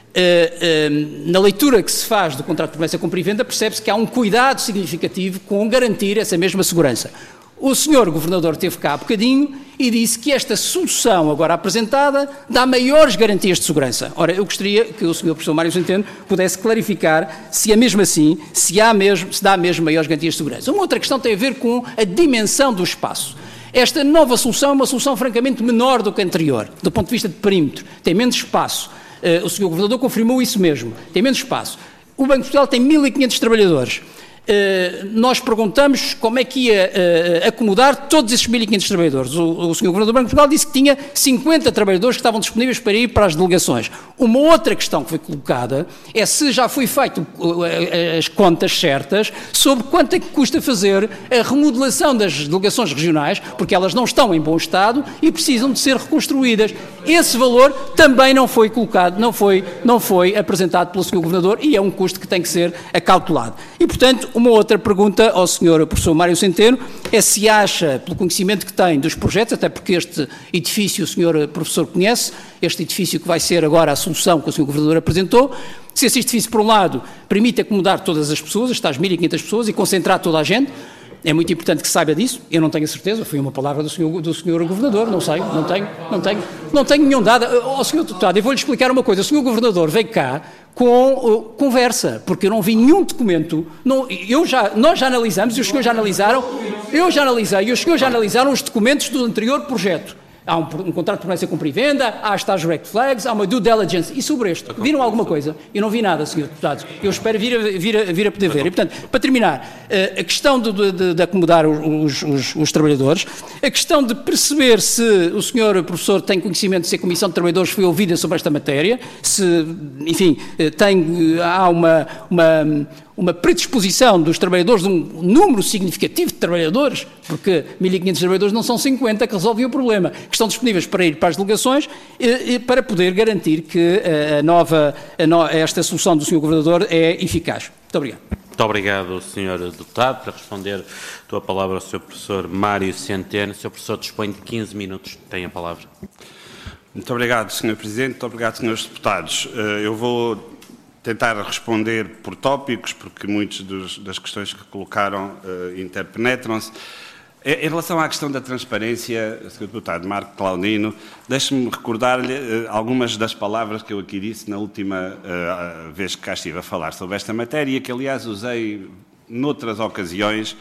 Uh, uh, na leitura que se faz do contrato de promessa, compra e venda, percebe-se que há um cuidado significativo com garantir essa mesma segurança. O senhor governador esteve cá há bocadinho e disse que esta solução agora apresentada dá maiores garantias de segurança. Ora, eu gostaria que o senhor professor Mário Centeno pudesse clarificar se é mesmo assim, se, há mesmo, se dá mesmo maiores garantias de segurança. Uma outra questão tem a ver com a dimensão do espaço. Esta nova solução é uma solução francamente menor do que a anterior, do ponto de vista de perímetro. Tem menos espaço. Uh, o senhor governador confirmou isso mesmo. Tem menos espaço. O Banco de Portugal tem mil e quinhentos trabalhadores. Uh, nós perguntamos como é que ia uh, acomodar todos esses mil e quinhentos trabalhadores. O, o senhor Governador do Banco de Portugal disse que tinha cinquenta trabalhadores que estavam disponíveis para ir para as delegações. Uma outra questão que foi colocada é se já foi feito uh, as contas certas sobre quanto é que custa fazer a remodelação das delegações regionais, porque elas não estão em bom estado e precisam de ser reconstruídas. Esse valor também não foi colocado, não foi, não foi apresentado pelo senhor Governador e é um custo que tem que ser acautelado. E, portanto, uma outra pergunta ao senhor professor Mário Centeno é se acha, pelo conhecimento que tem dos projetos, até porque este edifício o senhor professor conhece, este edifício que vai ser agora a solução que o senhor Governador apresentou, se esse edifício, por um lado, permite acomodar todas as pessoas, estas mil e quinhentas pessoas, e concentrar toda a gente, É muito importante que se saiba disso. Eu não tenho a certeza, foi uma palavra do senhor, do senhor Governador, não sei, não tenho, não tenho, não tenho nenhum dado. Ó, senhor Deputado, eu vou-lhe explicar uma coisa. O senhor Governador veio cá com uh, conversa, porque eu não vi nenhum documento. Não, eu já, nós já analisamos, e os senhores já analisaram, eu já analisei, e os senhores já analisaram os documentos do anterior projeto. Há um, um contrato de promessa compra e venda, há as tais red flags, há uma due diligence. E sobre este, viram alguma coisa? Eu não vi nada, senhor Deputado. Eu espero vir a, vir a, vir a poder ver. E, portanto, para terminar, a questão de, de, de acomodar os, os, os trabalhadores, a questão de perceber se o senhor professor tem conhecimento se a Comissão de Trabalhadores foi ouvida sobre esta matéria, se, enfim, tem, há uma... uma uma predisposição dos trabalhadores, de um número significativo de trabalhadores, porque mil e quinhentos trabalhadores não são cinquenta que resolvem o problema, que estão disponíveis para ir para as delegações e, e para poder garantir que a nova, a no, esta solução do senhor Governador é eficaz. Muito obrigado. Muito obrigado, senhor Deputado. Para responder, dou a palavra ao senhor professor Mário Centeno. O senhor professor dispõe de quinze minutos. Tem a palavra. Muito obrigado, senhor Presidente. Muito obrigado, senhores deputados. Eu vou tentar responder por tópicos, porque muitas das questões que colocaram uh, interpenetram-se. Em relação à questão da transparência, senhor Deputado Marco Claudino, deixe-me recordar-lhe uh, algumas das palavras que eu aqui disse na última uh, vez que cá estive a falar sobre esta matéria, que aliás usei noutras ocasiões,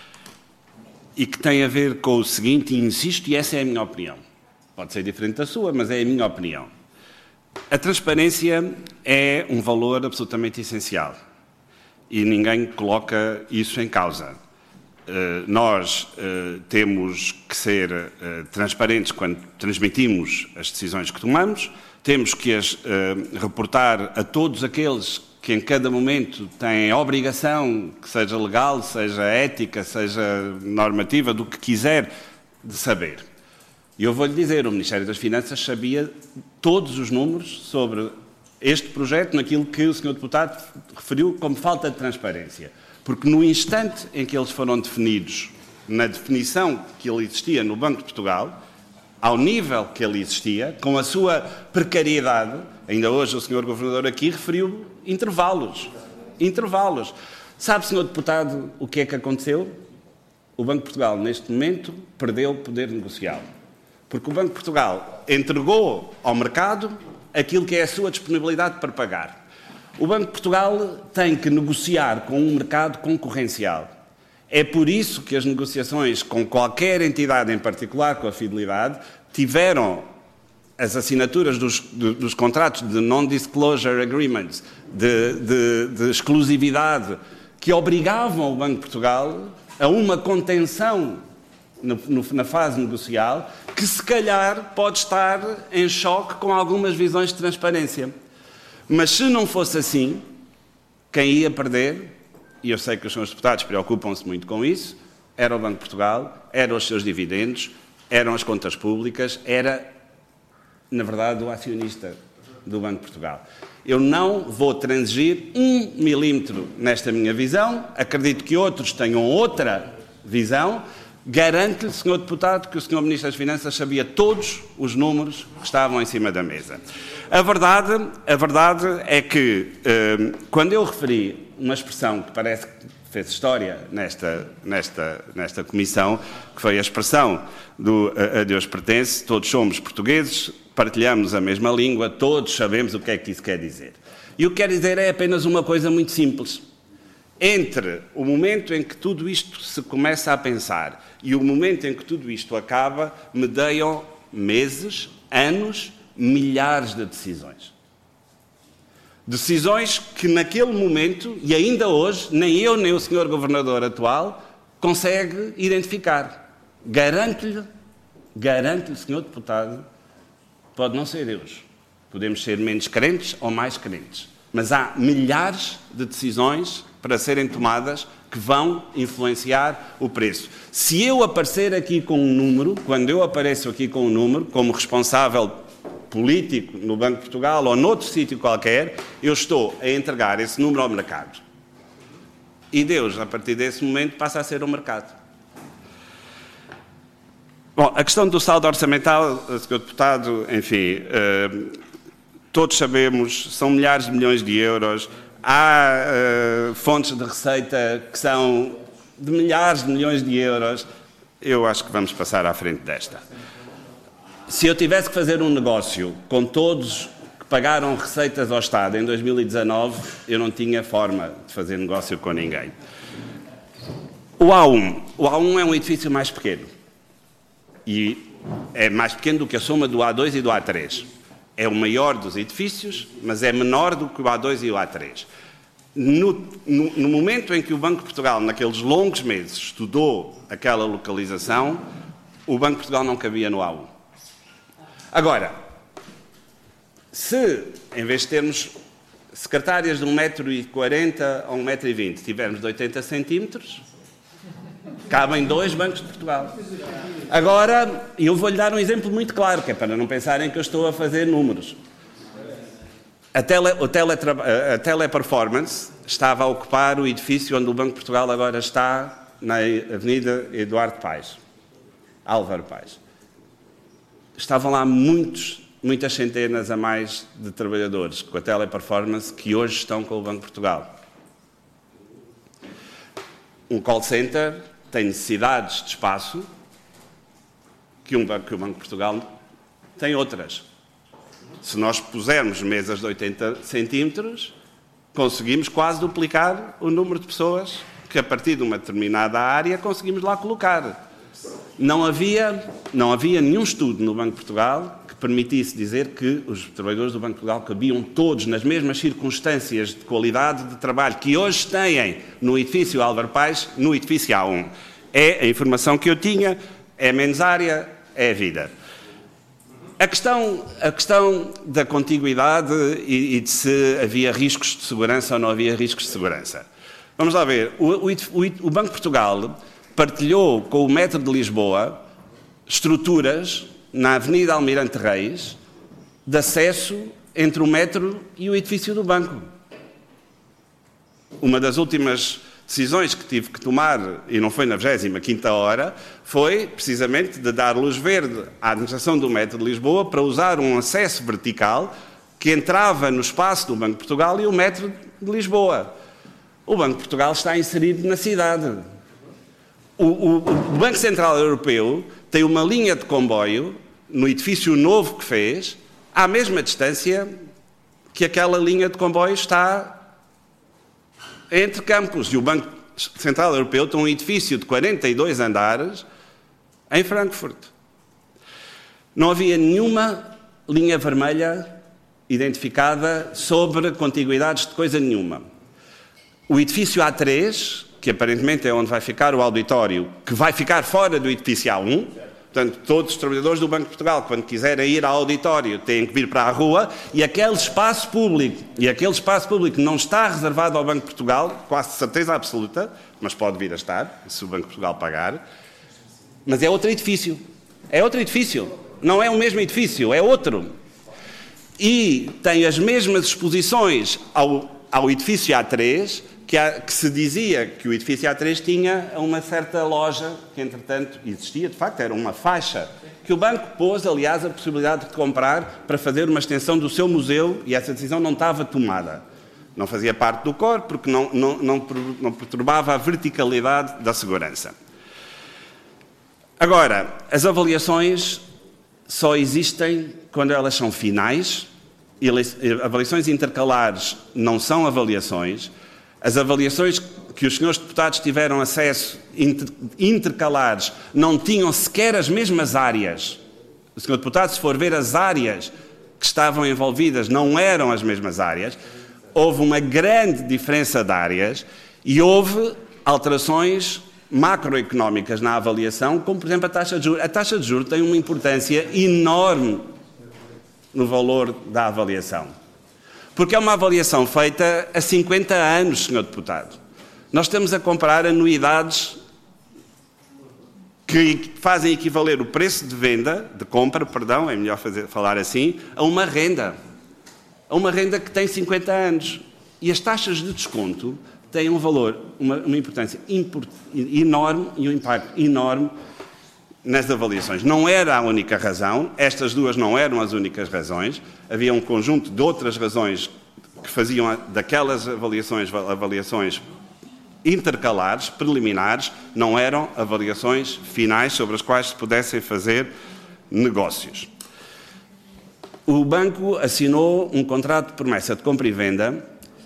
e que tem a ver com o seguinte, e insisto, e essa é a minha opinião. Pode ser diferente da sua, mas é a minha opinião. A transparência é um valor absolutamente essencial e ninguém coloca isso em causa. Uh, nós uh, temos que ser uh, transparentes quando transmitimos as decisões que tomamos, temos que as uh, reportar a todos aqueles que em cada momento têm a obrigação, que seja legal, seja ética, seja normativa, do que quiser, de saber. E eu vou-lhe dizer, o Ministério das Finanças sabia todos os números sobre este projeto naquilo que o senhor Deputado referiu como falta de transparência. Porque no instante em que eles foram definidos, na definição que ele existia no Banco de Portugal, ao nível que ele existia, com a sua precariedade, ainda hoje o senhor Governador aqui referiu intervalos. Intervalos. Sabe, senhor Deputado, o que é que aconteceu? O Banco de Portugal, neste momento, perdeu o poder negocial. Porque o Banco de Portugal entregou ao mercado aquilo que é a sua disponibilidade para pagar. O Banco de Portugal tem que negociar com um mercado concorrencial. É por isso que as negociações com qualquer entidade, em particular com a Fidelidade, tiveram as assinaturas dos, dos contratos de non-disclosure agreements, de, de, de exclusividade, que obrigavam o Banco de Portugal a uma contenção no, no, na fase negocial, que se calhar pode estar em choque com algumas visões de transparência. Mas se não fosse assim, quem ia perder, e eu sei que os senhores deputados preocupam-se muito com isso, era o Banco de Portugal, eram os seus dividendos, eram as contas públicas, era, na verdade, o acionista do Banco de Portugal. Eu não vou transigir um milímetro nesta minha visão, acredito que outros tenham outra visão. Garanto-lhe, senhor Deputado, que o senhor Ministro das Finanças sabia todos os números que estavam em cima da mesa. A verdade, a verdade é que, eh, quando eu referi uma expressão que parece que fez história nesta, nesta, nesta comissão, que foi a expressão do a Deus pertence, todos somos portugueses, partilhamos a mesma língua, todos sabemos o que é que isso quer dizer. E o que quer dizer é apenas uma coisa muito simples. Entre o momento em que tudo isto se começa a pensar e o momento em que tudo isto acaba, medeiam meses, anos, milhares de decisões. Decisões que naquele momento, e ainda hoje, nem eu nem o senhor Governador atual consegue identificar. Garanto-lhe, garanto-lhe, senhor Deputado, pode não ser Deus. Podemos ser menos crentes ou mais crentes. Mas há milhares de decisões para serem tomadas que vão influenciar o preço. Se eu aparecer aqui com um número, quando eu apareço aqui com um número, como responsável político no Banco de Portugal ou noutro sítio qualquer, eu estou a entregar esse número ao mercado. E Deus, a partir desse momento, passa a ser o mercado. Bom, a questão do saldo orçamental, senhor Deputado, enfim, eh, todos sabemos, são milhares de milhões de euros. Há uh, fontes de receita que são de milhares de milhões de euros, eu acho que vamos passar à frente desta. Se eu tivesse que fazer um negócio com todos que pagaram receitas ao Estado em dois mil e dezanove, eu não tinha forma de fazer negócio com ninguém. O A um. O A um é um edifício mais pequeno. E é mais pequeno do que a soma do A dois e do A três. É o maior dos edifícios, mas é menor do que o A dois e o A três. No, no, no momento em que o Banco de Portugal, naqueles longos meses, estudou aquela localização, o Banco de Portugal não cabia no A um. Agora, se, em vez de termos secretárias de um metro e quarenta a um metro e vinte, tivermos de oitenta centímetros, cabem dois Bancos de Portugal. Agora, eu vou-lhe dar um exemplo muito claro, que é para não pensarem que eu estou a fazer números. A, tele, o teletra, a Teleperformance estava a ocupar o edifício onde o Banco de Portugal agora está, na Avenida Eduardo Paes, Álvaro Paes. Estavam lá muitos, muitas centenas a mais de trabalhadores com a Teleperformance que hoje estão com o Banco de Portugal. Um call center tem necessidades de espaço que, um banco, que o Banco de Portugal tem outras. Se nós pusermos mesas de oitenta centímetros, conseguimos quase duplicar o número de pessoas que, a partir de uma determinada área, conseguimos lá colocar. Não havia, não havia nenhum estudo no Banco de Portugal que permitisse dizer que os trabalhadores do Banco de Portugal cabiam todos nas mesmas circunstâncias de qualidade de trabalho que hoje têm no edifício Álvaro Paes, no edifício A um. É a informação que eu tinha, é menos área, é a vida. A questão, a questão da contiguidade e, e de se havia riscos de segurança ou não havia riscos de segurança. Vamos lá ver, o, o, o Banco de Portugal partilhou com o Metro de Lisboa estruturas na Avenida Almirante Reis de acesso entre o metro e o edifício do banco. Uma das últimas decisões que tive que tomar, e não foi na vigésima quinta hora, foi precisamente de dar luz verde à administração do Metro de Lisboa para usar um acesso vertical que entrava no espaço do Banco de Portugal e o Metro de Lisboa. O Banco de Portugal está inserido na cidade. O, o, o Banco Central Europeu tem uma linha de comboio no edifício novo que fez, à mesma distância que aquela linha de comboio está entre campos. E o Banco Central Europeu tem um edifício de quarenta e dois andares em Frankfurt. Não havia nenhuma linha vermelha identificada sobre contiguidades de coisa nenhuma. O edifício A três, que aparentemente é onde vai ficar o auditório, que vai ficar fora do edifício A um, portanto, todos os trabalhadores do Banco de Portugal, quando quiserem ir ao auditório, têm que vir para a rua, e aquele espaço público, e aquele espaço público não está reservado ao Banco de Portugal, quase certeza absoluta, mas pode vir a estar, se o Banco de Portugal pagar, mas é outro edifício. É outro edifício. Não é o mesmo edifício, é outro. E tem as mesmas exposições ao, ao edifício A três, Que, há, que se dizia que o edifício A três tinha uma certa loja, que entretanto existia, de facto, era uma faixa, que o banco pôs, aliás, a possibilidade de comprar para fazer uma extensão do seu museu, e essa decisão não estava tomada. Não fazia parte do core, porque não, não, não, não perturbava a verticalidade da segurança. Agora, as avaliações só existem quando elas são finais, e avaliações intercalares não são avaliações. As avaliações que os senhores deputados tiveram acesso, intercalares, não tinham sequer as mesmas áreas. O senhor deputado, se for ver as áreas que estavam envolvidas, não eram as mesmas áreas. Houve uma grande diferença de áreas e houve alterações macroeconómicas na avaliação, como, por exemplo, a taxa de juros. A taxa de juros tem uma importância enorme no valor da avaliação. Porque é uma avaliação feita há cinquenta anos, senhor deputado. Nós estamos a comprar anuidades que fazem equivaler o preço de venda, de compra, perdão, é melhor fazer, falar assim, a uma renda. A uma renda que tem cinquenta anos. E as taxas de desconto têm um valor, uma, uma importância import, enorme e um impacto enorme nas avaliações. Não era a única razão, estas duas não eram as únicas razões, havia um conjunto de outras razões que faziam daquelas avaliações, avaliações intercalares, preliminares, não eram avaliações finais sobre as quais se pudessem fazer negócios. O banco assinou um contrato de promessa de compra e venda,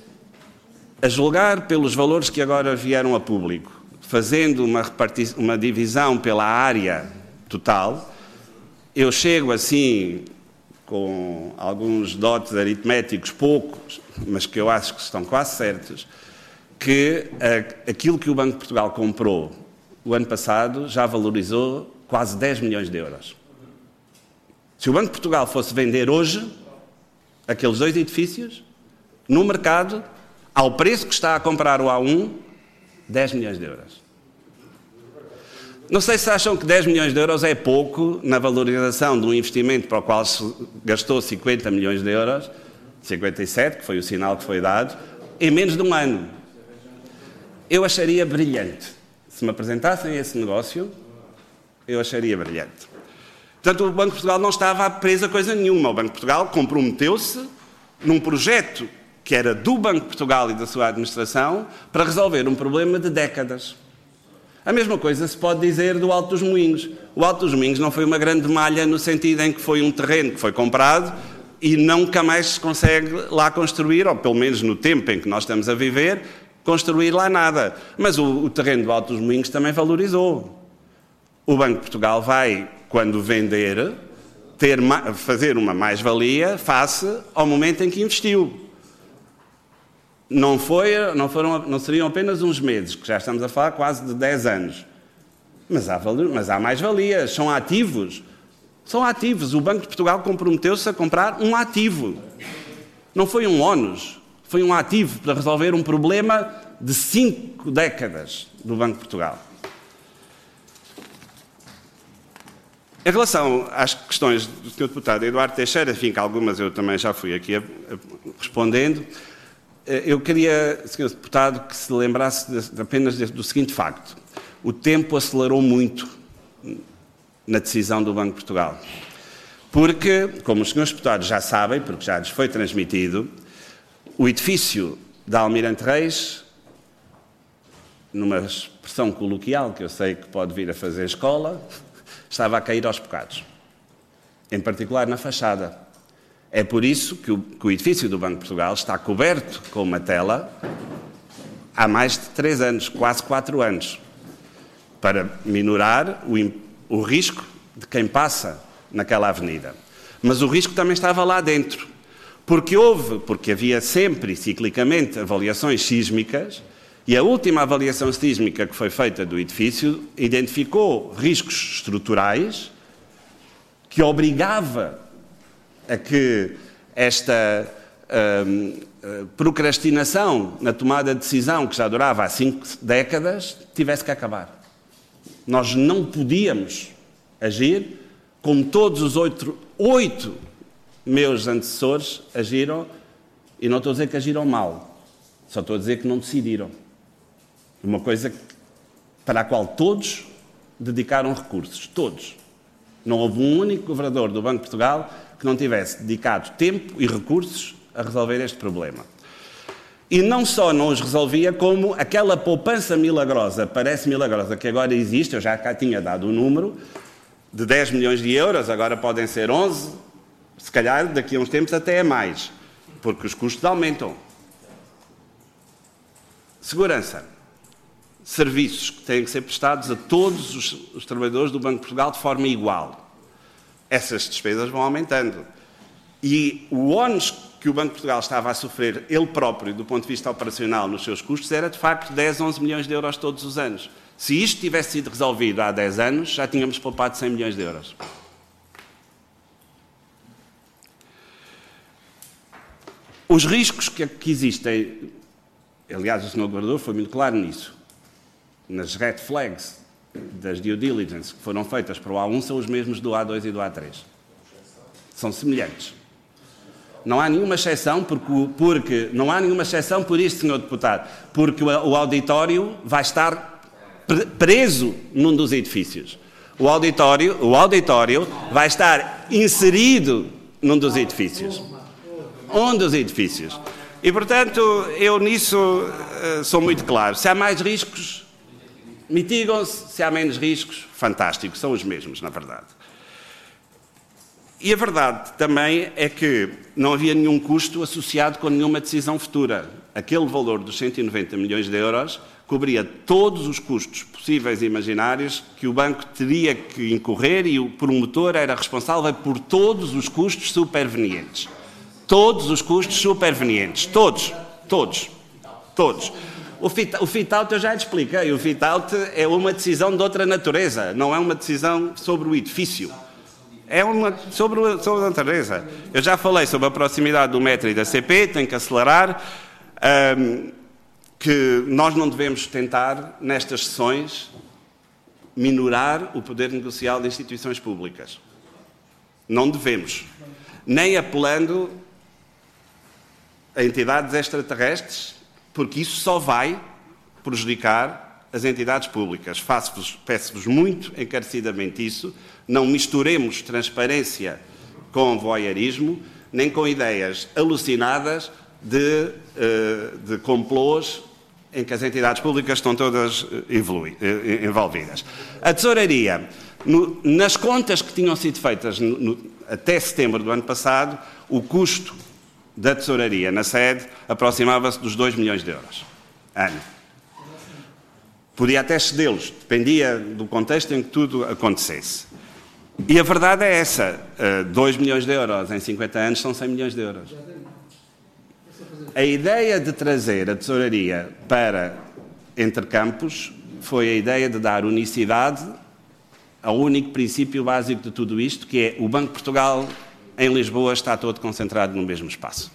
a julgar pelos valores que agora vieram a público, fazendo uma, uma divisão pela área total. Eu chego assim, com alguns dotes aritméticos poucos, mas que eu acho que estão quase certos, que a, aquilo que o Banco de Portugal comprou o ano passado já valorizou quase dez milhões de euros. Se o Banco de Portugal fosse vender hoje aqueles dois edifícios, no mercado, ao preço que está a comprar o A um, dez milhões de euros. Não sei se acham que dez milhões de euros é pouco na valorização de um investimento para o qual se gastou cinquenta milhões de euros, cinquenta e sete, que foi o sinal que foi dado, em menos de um ano. Eu acharia brilhante. Se me apresentassem esse negócio, eu acharia brilhante. Portanto, o Banco de Portugal não estava preso a coisa nenhuma. O Banco de Portugal comprometeu-se num projeto que era do Banco de Portugal e da sua administração para resolver um problema de décadas. A mesma coisa se pode dizer do Alto dos Moinhos. O Alto dos Moinhos não foi uma grande malha no sentido em que foi um terreno que foi comprado e nunca mais se consegue lá construir, ou pelo menos no tempo em que nós estamos a viver, construir lá nada. Mas o, o terreno do Alto dos Moinhos também valorizou. O Banco de Portugal vai, quando vender, ter, fazer uma mais-valia face ao momento em que investiu. Não, foi, não, foram, não seriam apenas uns meses, que já estamos a falar quase de dez anos. Mas há, mas há mais-valias, são ativos. São ativos. O Banco de Portugal comprometeu-se a comprar um ativo. Não foi um ónus, foi um ativo para resolver um problema de cinco décadas do Banco de Portugal. Em relação às questões do senhor Deputado Eduardo Teixeira, enfim, que algumas eu também já fui aqui a, a, respondendo, eu queria, senhor Deputado, que se lembrasse de, de apenas de, do seguinte facto. O tempo acelerou muito na decisão do Banco de Portugal. Porque, como os senhores deputados já sabem, porque já lhes foi transmitido, o edifício da Almirante Reis, numa expressão coloquial que eu sei que pode vir a fazer escola, estava a cair aos bocados, em particular na fachada. É por isso que o, que o edifício do Banco de Portugal está coberto com uma tela há mais de três anos, quase quatro anos, para minorar o, o risco de quem passa naquela avenida. Mas o risco também estava lá dentro, porque houve, porque havia sempre e ciclicamente avaliações sísmicas, e a última avaliação sísmica que foi feita do edifício identificou riscos estruturais que obrigava a que esta hum, procrastinação na tomada de decisão, que já durava há cinco décadas, tivesse que acabar. Nós não podíamos agir como todos os oito, oito meus antecessores agiram, e não estou a dizer que agiram mal, só estou a dizer que não decidiram. Uma coisa para a qual todos dedicaram recursos, todos. Não houve um único governador do Banco de Portugal que não tivesse dedicado tempo e recursos a resolver este problema. E não só não os resolvia, como aquela poupança milagrosa, parece milagrosa, que agora existe, eu já cá tinha dado o número, de dez milhões de euros, agora podem ser onze, se calhar daqui a uns tempos até é mais, porque os custos aumentam. Segurança. Serviços que têm que ser prestados a todos os, os trabalhadores do Banco de Portugal de forma igual. Essas despesas vão aumentando. E o ónus que o Banco de Portugal estava a sofrer, ele próprio, do ponto de vista operacional, nos seus custos, era de facto dez, onze milhões de euros todos os anos. Se isto tivesse sido resolvido há dez anos, já tínhamos poupado cem milhões de euros. Os riscos que, que existem, aliás, o senhor Governador foi muito claro nisso, nas red flags das due diligence que foram feitas para o A um são os mesmos do A dois e do A três. São semelhantes. Não há nenhuma exceção, porque, porque não há nenhuma exceção por isto, senhor Deputado, porque o, o auditório vai estar preso num dos edifícios. O auditório, o auditório vai estar inserido num dos edifícios. Um dos edifícios. E, portanto, eu nisso uh, sou muito claro. Se há mais riscos, mitigam-se. Se há menos riscos, fantástico. São os mesmos, na verdade. E a verdade também é que não havia nenhum custo associado com nenhuma decisão futura. Aquele valor dos cento e noventa milhões de euros cobria todos os custos possíveis e imaginários que o banco teria que incorrer e o promotor era responsável por todos os custos supervenientes. Todos os custos supervenientes. Todos. Todos. Todos. O fit, o fit-out eu já te expliquei. O fit-out é uma decisão de outra natureza. Não é uma decisão sobre o edifício. É uma sobre, sobre a natureza. Eu já falei sobre a proximidade do metro e da C P, tenho que acelerar. Um, que nós não devemos tentar, nestas sessões, minorar o poder negocial de instituições públicas. Não devemos. Nem apelando a entidades extraterrestres, porque isso só vai prejudicar as entidades públicas. Faço-vos, peço-vos muito encarecidamente isso. Não misturemos transparência com voyeurismo, nem com ideias alucinadas de, de complôs em que as entidades públicas estão todas envolvidas. A tesouraria, no, nas contas que tinham sido feitas no, no, até setembro do ano passado, o custo da tesouraria na sede aproximava-se dos dois milhões de euros. Ano. Podia até cedê-los, dependia do contexto em que tudo acontecesse. E a verdade é essa, dois milhões de euros em cinquenta anos são cem milhões de euros. A ideia de trazer a tesouraria para entre campos foi a ideia de dar unicidade ao único princípio básico de tudo isto, que é o Banco de Portugal em Lisboa está todo concentrado no mesmo espaço.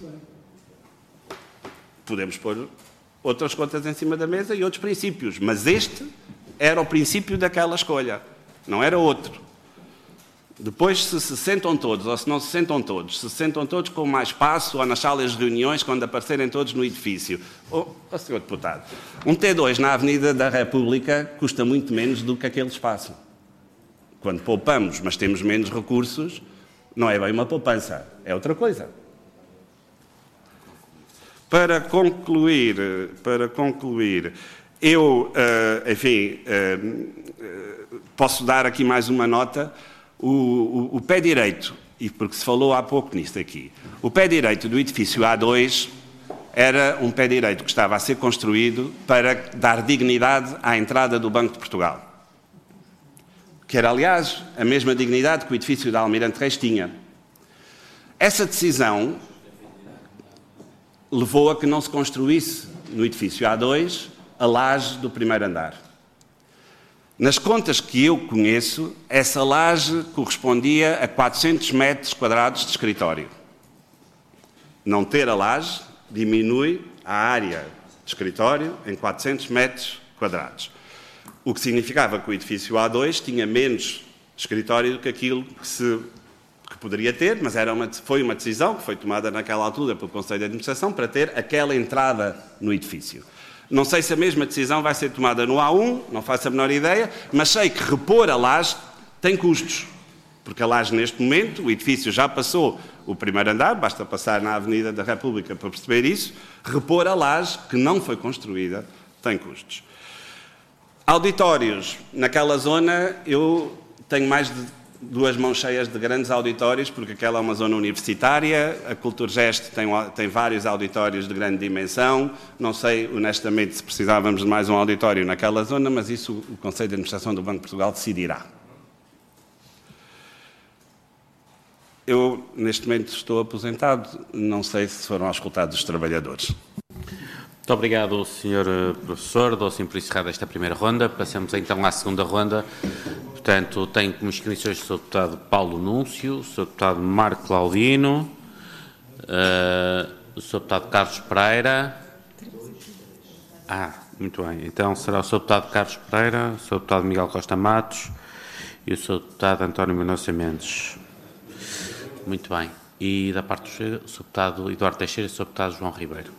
Podemos pôr outras contas em cima da mesa e outros princípios, mas este era o princípio daquela escolha, não era outro. Depois, se se sentam todos ou se não se sentam todos, se sentam todos com mais espaço ou nas salas de reuniões quando aparecerem todos no edifício. Oh, oh senhor Deputado, um T dois na Avenida da República custa muito menos do que aquele espaço. Quando poupamos, mas temos menos recursos, não é bem uma poupança, é outra coisa. Para concluir, para concluir, eu, enfim, posso dar aqui mais uma nota. O, o, o pé direito, e porque se falou há pouco nisto aqui, o pé direito do edifício A dois era um pé direito que estava a ser construído para dar dignidade à entrada do Banco de Portugal. Que era, aliás, a mesma dignidade que o edifício da Almirante Reis tinha. Essa decisão levou a que não se construísse no edifício A dois a laje do primeiro andar. Nas contas que eu conheço, essa laje correspondia a quatrocentos metros quadrados de escritório. Não ter a laje diminui a área de escritório em quatrocentos metros quadrados. O que significava que o edifício A dois tinha menos escritório do que aquilo que, se, que poderia ter, mas era uma, foi uma decisão que foi tomada naquela altura pelo Conselho de Administração para ter aquela entrada no edifício. Não sei se a mesma decisão vai ser tomada no A um, não faço a menor ideia, mas sei que repor a laje tem custos. Porque a laje, neste momento, o edifício já passou o primeiro andar, basta passar na Avenida da República para perceber isso, repor a laje, que não foi construída, tem custos. Auditórios. Naquela zona, eu tenho mais de duas mãos cheias de grandes auditórios, porque aquela é uma zona universitária, a Culturgest tem, tem vários auditórios de grande dimensão, não sei honestamente se precisávamos de mais um auditório naquela zona, mas isso o Conselho de Administração do Banco de Portugal decidirá. Eu, neste momento, estou aposentado, não sei se foram auscultados os trabalhadores. Muito obrigado, senhor Professor. Dou-se por encerrada esta primeira ronda. Passamos então à segunda ronda. Portanto, tenho como inscrições o senhor Deputado Paulo Núncio, o senhor Deputado Marco Claudino, uh, o senhor Deputado Carlos Pereira. Ah, muito bem. Então será o senhor Deputado Carlos Pereira, o senhor Deputado Miguel Costa Matos e o senhor Deputado António Mendonça Mendes. Muito bem. E da parte do senhor Deputado Eduardo Teixeira e o senhor Deputado João Ribeiro.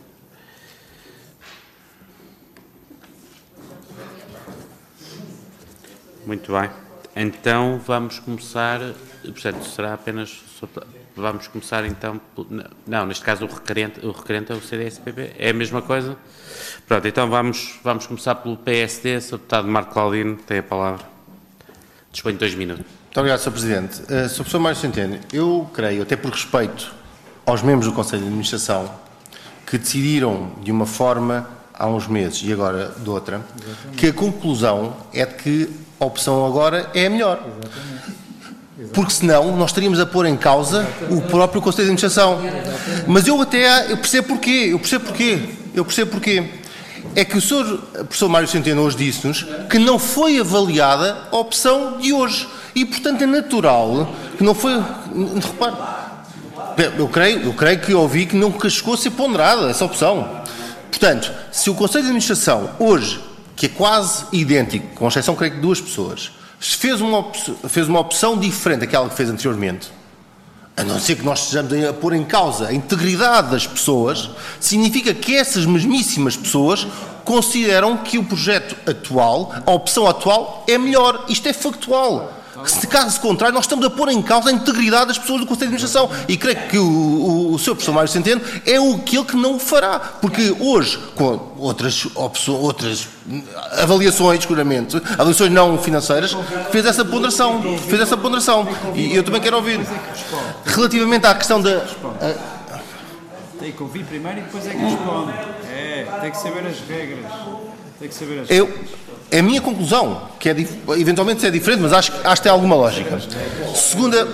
Muito bem. Então vamos começar, portanto, será apenas, vamos começar então, não, neste caso o requerente, o requerente é o C D S P B, é a mesma coisa? Pronto, então vamos, vamos começar pelo P S D, senhor Deputado Marco Claudino, tem a palavra. Disponho de dois minutos. Muito obrigado, senhor Presidente. Uh, senhor Professor Mário Centeno, eu creio, até por respeito aos membros do Conselho de Administração, que decidiram de uma forma há uns meses e agora de outra, exatamente, que a conclusão é de que a opção agora é a melhor. Exatamente. Exatamente. Porque senão nós estaríamos a pôr em causa exatamente o próprio Conselho de Administração. Exatamente. Mas eu até eu percebo porquê, eu percebo porquê, eu percebo porquê. É que o senhor professor Mário Centeno hoje disse-nos que não foi avaliada a opção de hoje. E, portanto, é natural que não foi... Repare, eu creio, eu creio que ouvi que não chegou a ser ponderada essa opção. Portanto, se o Conselho de Administração, hoje, que é quase idêntico, com exceção, creio que, de duas pessoas, fez uma, opção, fez uma opção diferente daquela que fez anteriormente, a não ser que nós estejamos a pôr em causa a integridade das pessoas, significa que essas mesmíssimas pessoas consideram que o projeto atual, a opção atual, é melhor. Isto é factual. Se caso contrário, nós estamos a pôr em causa a integridade das pessoas do Conselho de Administração. E creio que o, o, o senhor professor Mário Centeno é aquele que não o fará. Porque hoje, com outras, opções, outras avaliações, seguramente, avaliações não financeiras, fez essa ponderação. Fez essa ponderação. E eu também quero ouvir. Relativamente à questão da... A... Tem que ouvir primeiro e depois é que responde. É, tem que saber as regras. Tem que saber as eu... regras. É a minha conclusão, que é, eventualmente é diferente, mas acho, acho que tem alguma lógica. Segunda...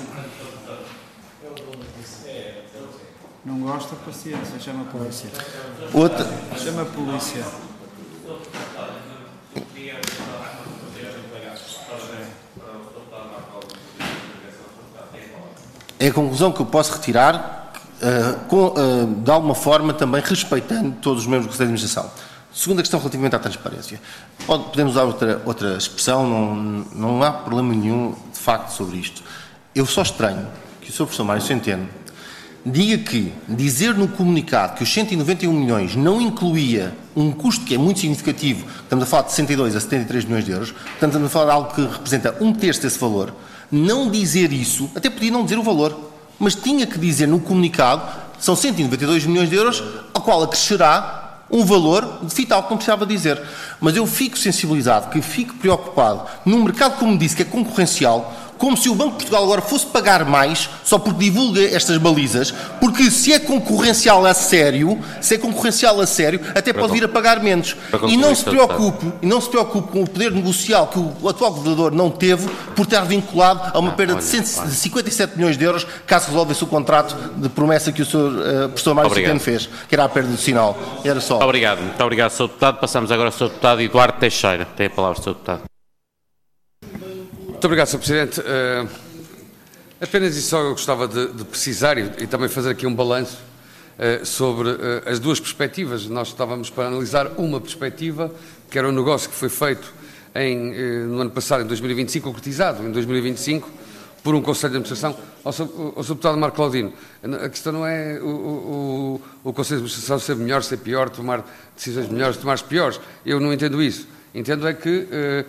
Não gosta, paciência, chama a polícia. Outra... Chama a polícia. É a conclusão que eu posso retirar, uh, com, uh, de alguma forma também respeitando todos os membros do Conselho de Administração. Segunda questão relativamente à transparência. Podemos usar outra, outra expressão, não, não há problema nenhum de facto sobre isto. Eu só estranho que o senhor professor Mário Centeno diga que dizer no comunicado que os cento e noventa e um milhões não incluía um custo que é muito significativo, estamos a falar de sessenta e dois a setenta e três milhões de euros, portanto estamos a falar de algo que representa um terço desse valor, não dizer isso, até podia não dizer o valor, mas tinha que dizer no comunicado, são cento e noventa e dois milhões de euros, ao qual acrescerá um valor de vital que não precisava dizer. Mas eu fico sensibilizado, que fico preocupado num mercado, como disse, que é concorrencial, como se o Banco de Portugal agora fosse pagar mais só porque divulga estas balizas, porque se é concorrencial a sério, se é concorrencial a sério, até pode vir a pagar menos. E não se preocupe, e não se preocupe com o poder negocial que o atual governador não teve por estar vinculado a uma perda de cento e cinquenta e sete milhões de euros caso resolvesse o contrato de promessa que o senhor uh, professor Mário Centeno fez, que era a perda do sinal. Era só. Obrigado. Muito obrigado, senhor Deputado. Passamos agora ao senhor Deputado Eduardo Teixeira. Tem a palavra, senhor Deputado. Muito obrigado, senhor Presidente. Uh, apenas e só eu gostava de, de precisar e, e também fazer aqui um balanço uh, sobre uh, as duas perspectivas. Nós estávamos para analisar uma perspectiva, que era o negócio que foi feito em, uh, no ano passado, em dois mil e vinte e cinco, concretizado em dois mil e vinte e cinco, por um Conselho de Administração. Ao senhor Deputado Marco Claudino, a questão não é o, o, o Conselho de Administração ser melhor, ser pior, tomar decisões melhores, tomar as piores. Eu não entendo isso. Entendo é que,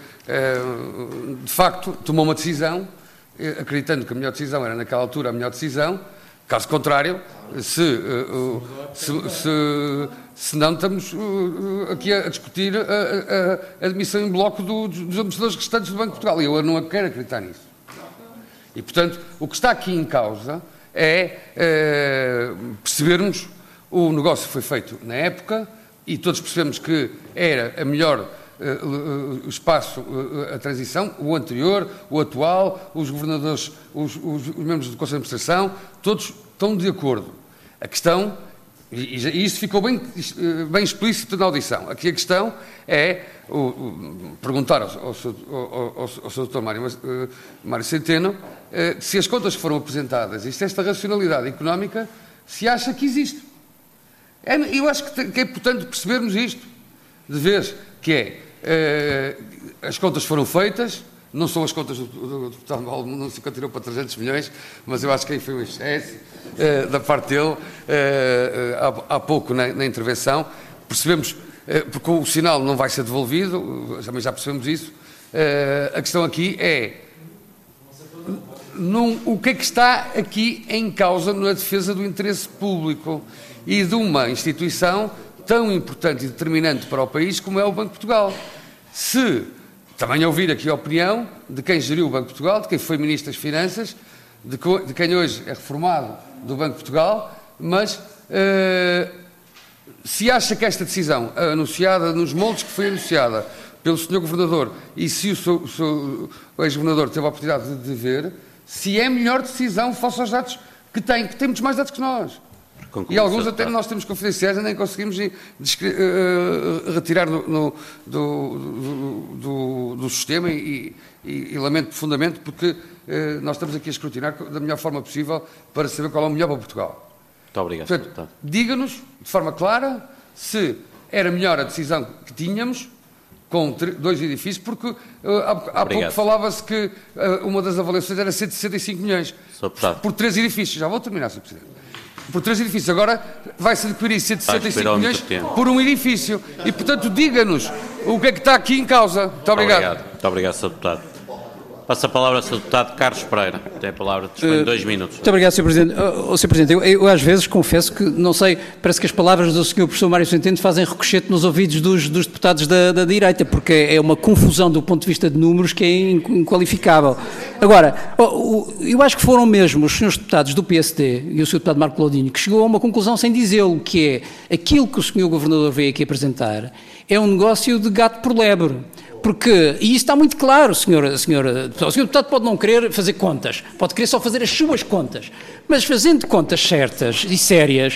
de facto, tomou uma decisão, acreditando que a melhor decisão era naquela altura a melhor decisão. Caso contrário, se, se, se, se não estamos aqui a discutir a, a, a admissão em bloco do, dos administradores restantes do Banco de Portugal. E eu não quero acreditar nisso. E, portanto, o que está aqui em causa é, é percebermos o negócio foi feito na época e todos percebemos que era a melhor o espaço, a transição, o anterior, o atual, os governadores, os, os, os membros do Conselho de Administração, todos estão de acordo. A questão, e, e isso ficou bem, bem explícito na audição, aqui a questão é o, o, perguntar ao, ao, ao, ao, ao seu doutor Mário, uh, Mário Centeno uh, se as contas que foram apresentadas e se esta racionalidade económica se acha que existe. É, eu acho que, que é importante percebermos isto, de vez que é Uh, as contas foram feitas, não são as contas do, do, do deputado Paulo, não se continuou para trezentos milhões, mas eu acho que aí foi um excesso uh, da parte dele, uh, uh, há, há pouco na, na intervenção. Percebemos, uh, porque o sinal não vai ser devolvido, também já percebemos isso, Uh, a questão aqui é num, o que é que está aqui em causa na defesa do interesse público e de uma instituição tão importante e determinante para o país como é o Banco de Portugal. Se também ouvir aqui a opinião de quem geriu o Banco de Portugal, de quem foi Ministro das Finanças, de, co, de quem hoje é reformado do Banco de Portugal, mas uh, se acha que esta decisão anunciada nos moldes que foi anunciada pelo senhor Governador e se o, seu, o, seu, o ex-Governador teve a oportunidade de, de ver, se é a melhor decisão face aos dados que tem, que temos mais dados que nós. E alguns até nós temos confidenciais e nem conseguimos uh, retirar no, no, do, do, do, do sistema e, e, e lamento profundamente porque uh, nós estamos aqui a escrutinar da melhor forma possível para saber qual é o melhor para Portugal. Muito obrigado. Portanto, diga-nos de forma clara se era melhor a decisão que tínhamos com dois edifícios, porque uh, há, há pouco falava-se que uh, uma das avaliações era cento e sessenta e cinco milhões por três edifícios. Já vou terminar, senhor Presidente. Por três edifícios. Agora vai-se adquirir cento e sessenta e cinco milhões por um edifício. E, portanto, diga-nos o que é que está aqui em causa. Muito obrigado. Muito obrigado, Muito obrigado senhor Deputado. Passo a palavra ao senhor Deputado Carlos Pereira. Tem a palavra, dispõe uh, dois minutos. Muito obrigado, senhor Presidente. Oh, senhor Presidente, eu, eu às vezes confesso que, não sei, parece que as palavras do senhor Professor Mário Centeno fazem ricochete nos ouvidos dos, dos deputados da, da direita, porque é uma confusão do ponto de vista de números que é inqualificável. Agora, oh, eu acho que foram mesmo os senhores deputados do P S D e o senhor Deputado Marco Laudinho que chegou a uma conclusão sem dizê-lo, que é aquilo que o senhor Governador veio aqui apresentar é um negócio de gato por lebre. Porque, e isso está muito claro, senhor, senhor, o senhor deputado pode não querer fazer contas, pode querer só fazer as suas contas, mas fazendo contas certas e sérias,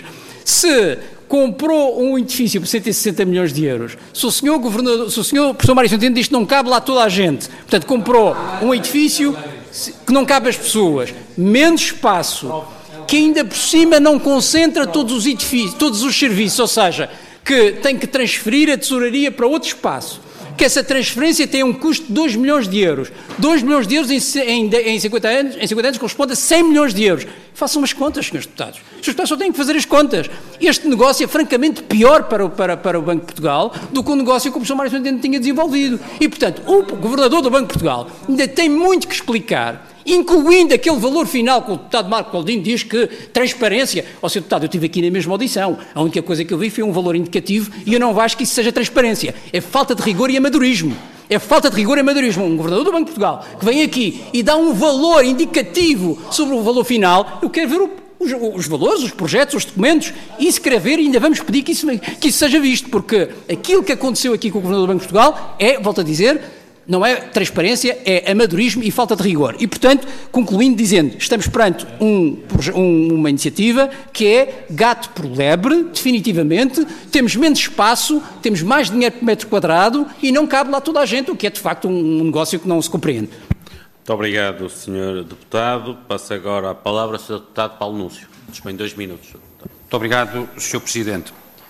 se comprou um edifício por cento e sessenta milhões de euros, se o senhor governador, se o senhor professor Mário Centeno diz que não cabe lá toda a gente, portanto comprou um edifício que não cabe às pessoas, menos espaço, que ainda por cima não concentra todos os edifícios, todos os serviços, ou seja, que tem que transferir a tesouraria para outro espaço, que essa transferência tem um custo de dois milhões de euros. dois milhões de euros em, em, em, cinquenta anos, em cinquenta anos corresponde a cem milhões de euros. Façam as contas, senhores deputados. Os senhores deputados só têm que fazer as contas. Este negócio é francamente pior para o, para, para o Banco de Portugal do que o negócio que o professor Mário Centeno tinha desenvolvido. E, portanto, o Governador do Banco de Portugal ainda tem muito que explicar, incluindo aquele valor final que o deputado Marco Laudinho diz que transparência. Ó, senhor deputado, eu estive aqui na mesma audição, a única coisa que eu vi foi um valor indicativo e eu não acho que isso seja transparência, é falta de rigor e amadorismo. É falta de rigor e amadorismo. Um governador do Banco de Portugal que vem aqui e dá um valor indicativo sobre o valor final, eu quero ver o, os, os valores, os projetos, os documentos e escrever, e ainda vamos pedir que isso, que isso seja visto, porque aquilo que aconteceu aqui com o governador do Banco de Portugal é, volto a dizer, não é transparência, é amadorismo e falta de rigor. E, portanto, concluindo dizendo, estamos perante um, um, uma iniciativa que é gato por lebre, definitivamente, temos menos espaço, temos mais dinheiro por metro quadrado e não cabe lá toda a gente, o que é, de facto, um, um negócio que não se compreende. Muito obrigado, senhor Deputado. Passo agora a palavra ao senhor Deputado Paulo Núncio. Dispõe dois minutos. Muito obrigado, senhor Presidente.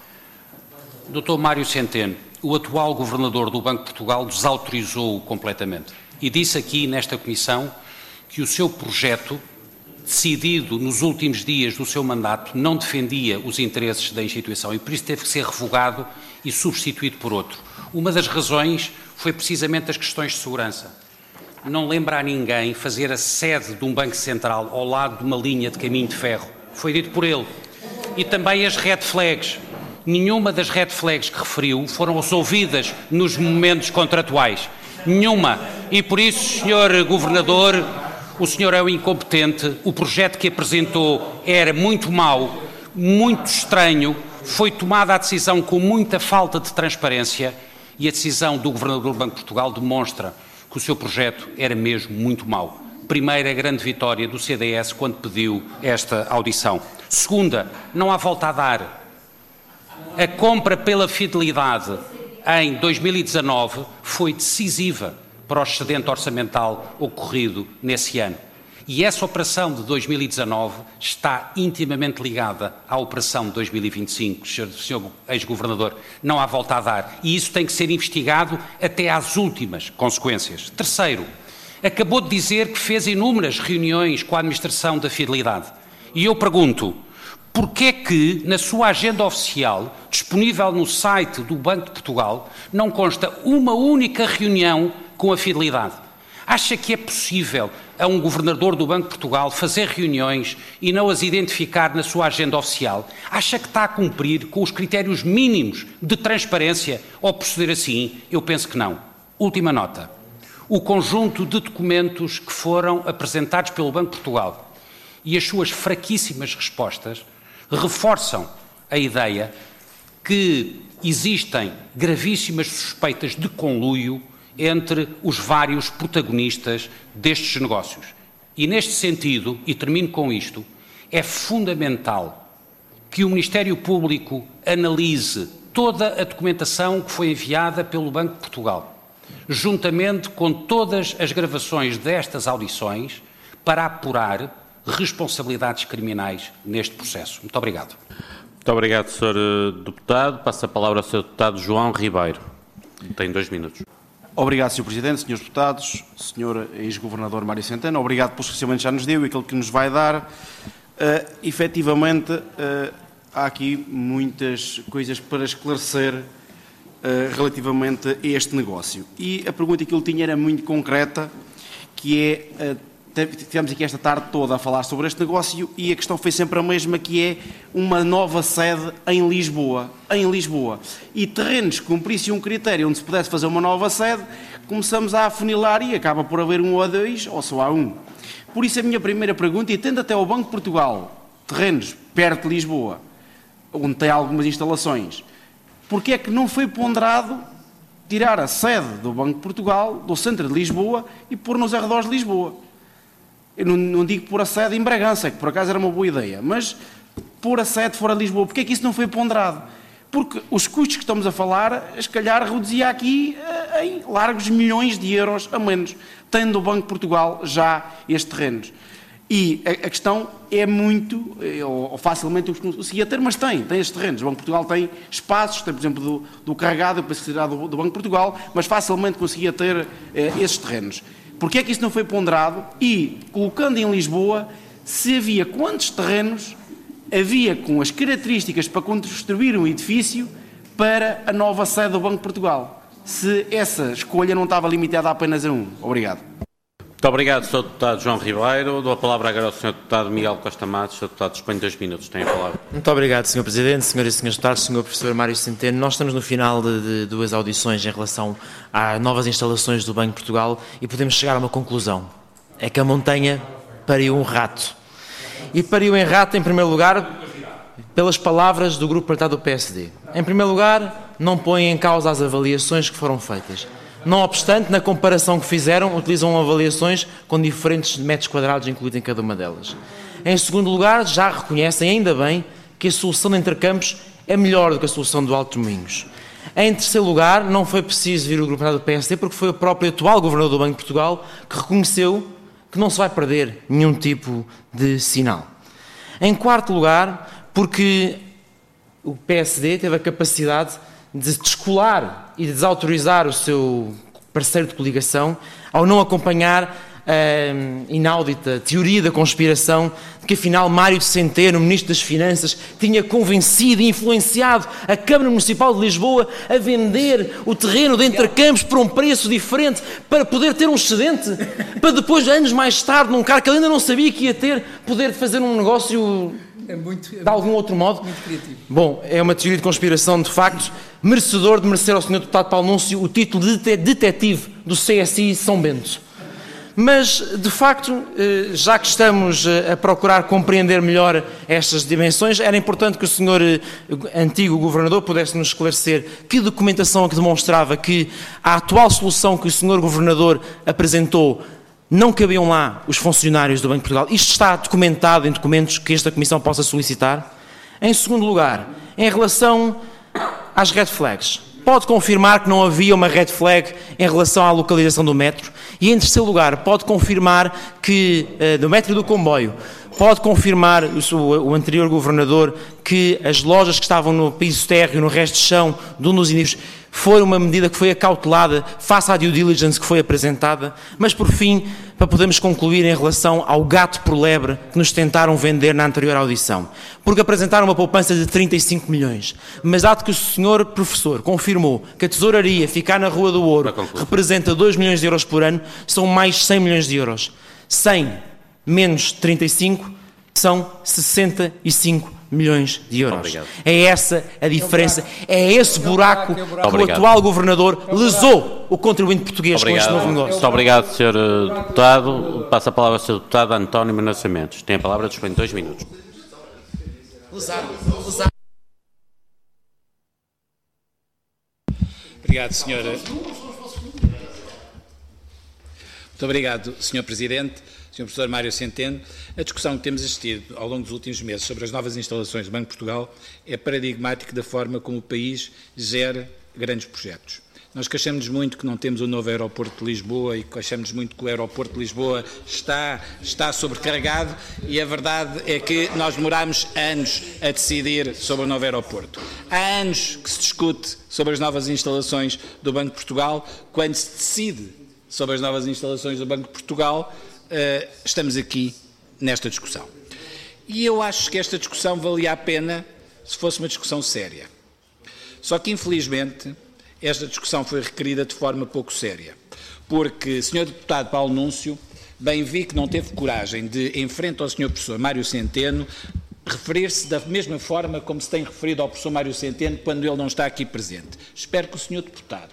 doutor Mário Centeno, o atual Governador do Banco de Portugal desautorizou-o completamente e disse aqui nesta Comissão que o seu projeto, decidido nos últimos dias do seu mandato, não defendia os interesses da instituição e por isso teve que ser revogado e substituído por outro. Uma das razões foi precisamente as questões de segurança. Não lembra a ninguém fazer a sede de um Banco Central ao lado de uma linha de caminho de ferro. Foi dito por ele. E também as red flags. Nenhuma das red flags que referiu foram resolvidas nos momentos contratuais. Nenhuma. E por isso, senhor Governador, o senhor é um incompetente, o projeto que apresentou era muito mau, muito estranho, foi tomada a decisão com muita falta de transparência e a decisão do Governador do Banco de Portugal demonstra que o seu projeto era mesmo muito mau. Primeira grande vitória do C D S quando pediu esta audição. Segunda, não há volta a dar. A compra pela fidelidade em dois mil e dezanove foi decisiva para o excedente orçamental ocorrido nesse ano. E essa operação de dois mil e dezanove está intimamente ligada à operação de dois mil e vinte e cinco, senhor ex-governador. Não há volta a dar. E isso tem que ser investigado até às últimas consequências. Terceiro, acabou de dizer que fez inúmeras reuniões com a administração da fidelidade. E eu pergunto, porquê que, na sua agenda oficial, disponível no site do Banco de Portugal, não consta uma única reunião com a fidelidade. Acha que é possível a um governador do Banco de Portugal fazer reuniões e não as identificar na sua agenda oficial? Acha que está a cumprir com os critérios mínimos de transparência ao proceder assim? Eu penso que não. Última nota. O conjunto de documentos que foram apresentados pelo Banco de Portugal e as suas fraquíssimas respostas reforçam a ideia que existem gravíssimas suspeitas de conluio entre os vários protagonistas destes negócios. E neste sentido, e termino com isto, é fundamental que o Ministério Público analise toda a documentação que foi enviada pelo Banco de Portugal, juntamente com todas as gravações destas audições, para apurar responsabilidades criminais neste processo. Muito obrigado. Muito obrigado, senhor Deputado. Passo a palavra ao senhor Deputado João Ribeiro. Tem dois minutos. Obrigado, senhor Presidente, senhores Deputados, senhor Ex-Governador Mário Centeno, obrigado pelos esclarecimentos que já nos deu e aquilo que nos vai dar. Uh, efetivamente, uh, há aqui muitas coisas para esclarecer uh, relativamente a este negócio. E a pergunta que ele tinha era muito concreta, que é... Uh, Tivemos aqui esta tarde toda a falar sobre este negócio e a questão foi sempre a mesma, que é uma nova sede em Lisboa. Em Lisboa. E terrenos que cumprissem um critério onde se pudesse fazer uma nova sede, começamos a afunilar e acaba por haver um ou dois, ou só há um. Por isso a minha primeira pergunta, e tendo até ao Banco de Portugal terrenos perto de Lisboa, onde tem algumas instalações, porque é que não foi ponderado tirar a sede do Banco de Portugal, do centro de Lisboa, e pôr nos arredores de Lisboa? Eu não, não digo pôr a sede em Bragança, que por acaso era uma boa ideia, mas pôr a sede fora de Lisboa. Porquê é que isso não foi ponderado? Porque os custos que estamos a falar, se calhar reduzia aqui em largos milhões de euros a menos, tendo o Banco de Portugal já estes terrenos. E a, a questão é muito, ou, ou facilmente eu conseguia ter, mas tem, tem estes terrenos. O Banco de Portugal tem espaços, tem por exemplo do, do carregado, eu penso que será do, do Banco de Portugal, mas facilmente conseguia ter eh, esses terrenos. Porquê é que isso não foi ponderado? E, colocando em Lisboa, se havia quantos terrenos havia com as características para construir um edifício para a nova sede do Banco de Portugal? Se essa escolha não estava limitada apenas a um. Obrigado. Muito obrigado, senhor Deputado João Ribeiro. Dou a palavra agora ao senhor Deputado Miguel Costa Matos. senhor Deputado, dispõe de dois minutos. Tem a palavra. Muito obrigado, senhor Presidente, senhoras e senhores Deputados, senhor Professor Mário Centeno. Nós estamos no final de, de duas audições em relação às novas instalações do Banco de Portugal e podemos chegar a uma conclusão. É que a montanha pariu um rato. E pariu em rato, em primeiro lugar, pelas palavras do Grupo Parlamentar do P S D. Em primeiro lugar, não põem em causa as avaliações que foram feitas. Não obstante, na comparação que fizeram, utilizam avaliações com diferentes metros quadrados incluídos em cada uma delas. Em segundo lugar, já reconhecem, ainda bem, que a solução de Entrecampos é melhor do que a solução do Alto Moinhos. Em terceiro lugar, não foi preciso vir o Grupo Parlamentar do P S D, porque foi o próprio atual Governador do Banco de Portugal que reconheceu que não se vai perder nenhum tipo de sinal. Em quarto lugar, porque o P S D teve a capacidade de descolar e de desautorizar o seu parceiro de coligação ao não acompanhar a inaudita teoria da conspiração de que afinal Mário Centeno, Ministro das Finanças, tinha convencido e influenciado a Câmara Municipal de Lisboa a vender o terreno de Entrecampos por um preço diferente para poder ter um excedente, para depois, anos mais tarde, num cargo que ele ainda não sabia que ia ter, poder fazer um negócio... É muito, é de algum outro modo. Muito criativo. Bom, é uma teoria de conspiração, de facto, merecedor de merecer ao senhor Deputado Paulo Núncio o título de detetive do C S I São Bento. Mas, de facto, já que estamos a procurar compreender melhor estas dimensões, era importante que o senhor antigo governador pudesse nos esclarecer que documentação é que demonstrava que a atual solução que o senhor governador apresentou não cabiam lá os funcionários do Banco de Portugal. Isto está documentado em documentos que esta Comissão possa solicitar. Em segundo lugar, em relação às red flags, pode confirmar que não havia uma red flag em relação à localização do metro? E em terceiro lugar, pode confirmar que, uh, do metro e do comboio, pode confirmar o, o anterior governador que as lojas que estavam no piso térreo, no resto de chão de um dos edifícios, foi uma medida que foi acautelada face à due diligence que foi apresentada, mas por fim, para podermos concluir em relação ao gato por lebre que nos tentaram vender na anterior audição. Porque apresentaram uma poupança de trinta e cinco milhões. Mas dado que o senhor professor confirmou que a tesouraria ficar na Rua do Ouro representa dois milhões de euros por ano, são mais cem milhões de euros. cem menos trinta e cinco são sessenta e cinco milhões de euros. Obrigado. É essa a diferença, é esse buraco que o Obrigado. atual governador lesou o contribuinte português Obrigado. com este novo negócio. Muito obrigado, senhor Deputado. Passa a palavra ao senhor Deputado António Nascimentos. Tem a palavra, dispõe de dois minutos. Obrigado, senhora. Muito obrigado, senhor Presidente, senhor Professor Mário Centeno. A discussão que temos assistido ao longo dos últimos meses sobre as novas instalações do Banco de Portugal é paradigmática da forma como o país gera grandes projetos. Nós queixamos-nos muito que não temos o novo aeroporto de Lisboa e queixamos-nos muito que o aeroporto de Lisboa está, está sobrecarregado e a verdade é que nós demorámos anos a decidir sobre o novo aeroporto. Há anos que se discute sobre as novas instalações do Banco de Portugal. Quando se decide sobre as novas instalações do Banco de Portugal, uh, estamos aqui nesta discussão. E eu acho que esta discussão valia a pena se fosse uma discussão séria. Só que, infelizmente, esta discussão foi requerida de forma pouco séria, porque o senhor Deputado Paulo Núncio bem vi que não teve coragem de, em frente ao senhor Professor Mário Centeno, referir-se da mesma forma como se tem referido ao Professor Mário Centeno quando ele não está aqui presente. Espero que o senhor Deputado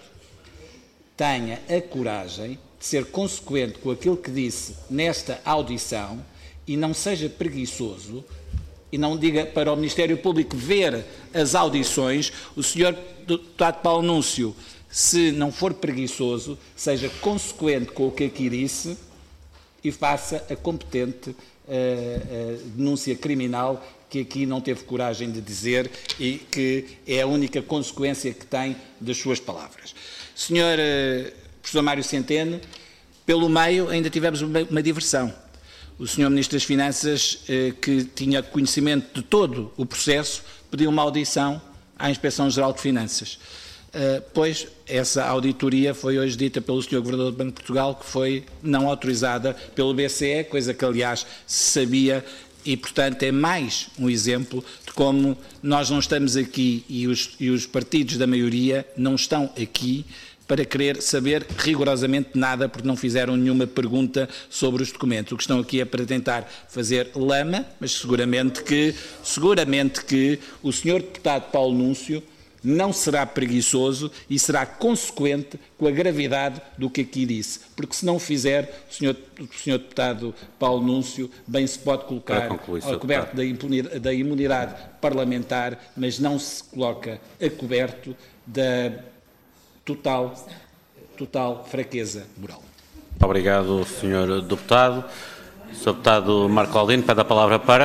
tenha a coragem de ser consequente com aquilo que disse nesta audição e não seja preguiçoso e não diga para o Ministério Público ver as audições. O senhor Deputado Paulo Núncio, se não for preguiçoso, seja consequente com o que aqui disse e faça a competente uh, uh, denúncia criminal que aqui não teve coragem de dizer e que é a única consequência que tem das suas palavras. senhor uh, Professor Mário Centeno, pelo meio ainda tivemos uma, uma diversão. O senhor Ministro das Finanças, uh, que tinha conhecimento de todo o processo, pediu uma audição à Inspeção-Geral de Finanças. Uh, pois essa auditoria foi hoje dita pelo senhor Governador do Banco de Portugal que foi não autorizada pelo B C E, coisa que aliás se sabia e, portanto, é mais um exemplo de como nós não estamos aqui e os, e os partidos da maioria não estão aqui para querer saber rigorosamente nada, porque não fizeram nenhuma pergunta sobre os documentos. O que estão aqui é para tentar fazer lama, mas seguramente que, seguramente que o senhor Deputado Paulo Núncio não será preguiçoso e será consequente com a gravidade do que aqui disse. Porque se não fizer, o senhor, o senhor Deputado Paulo Núncio bem se pode colocar concluir, ao coberto da imunidade, da imunidade parlamentar, mas não se coloca a coberto da total, total fraqueza moral. Muito obrigado, senhor Deputado. O senhor Deputado Marco Claudino pede a palavra para...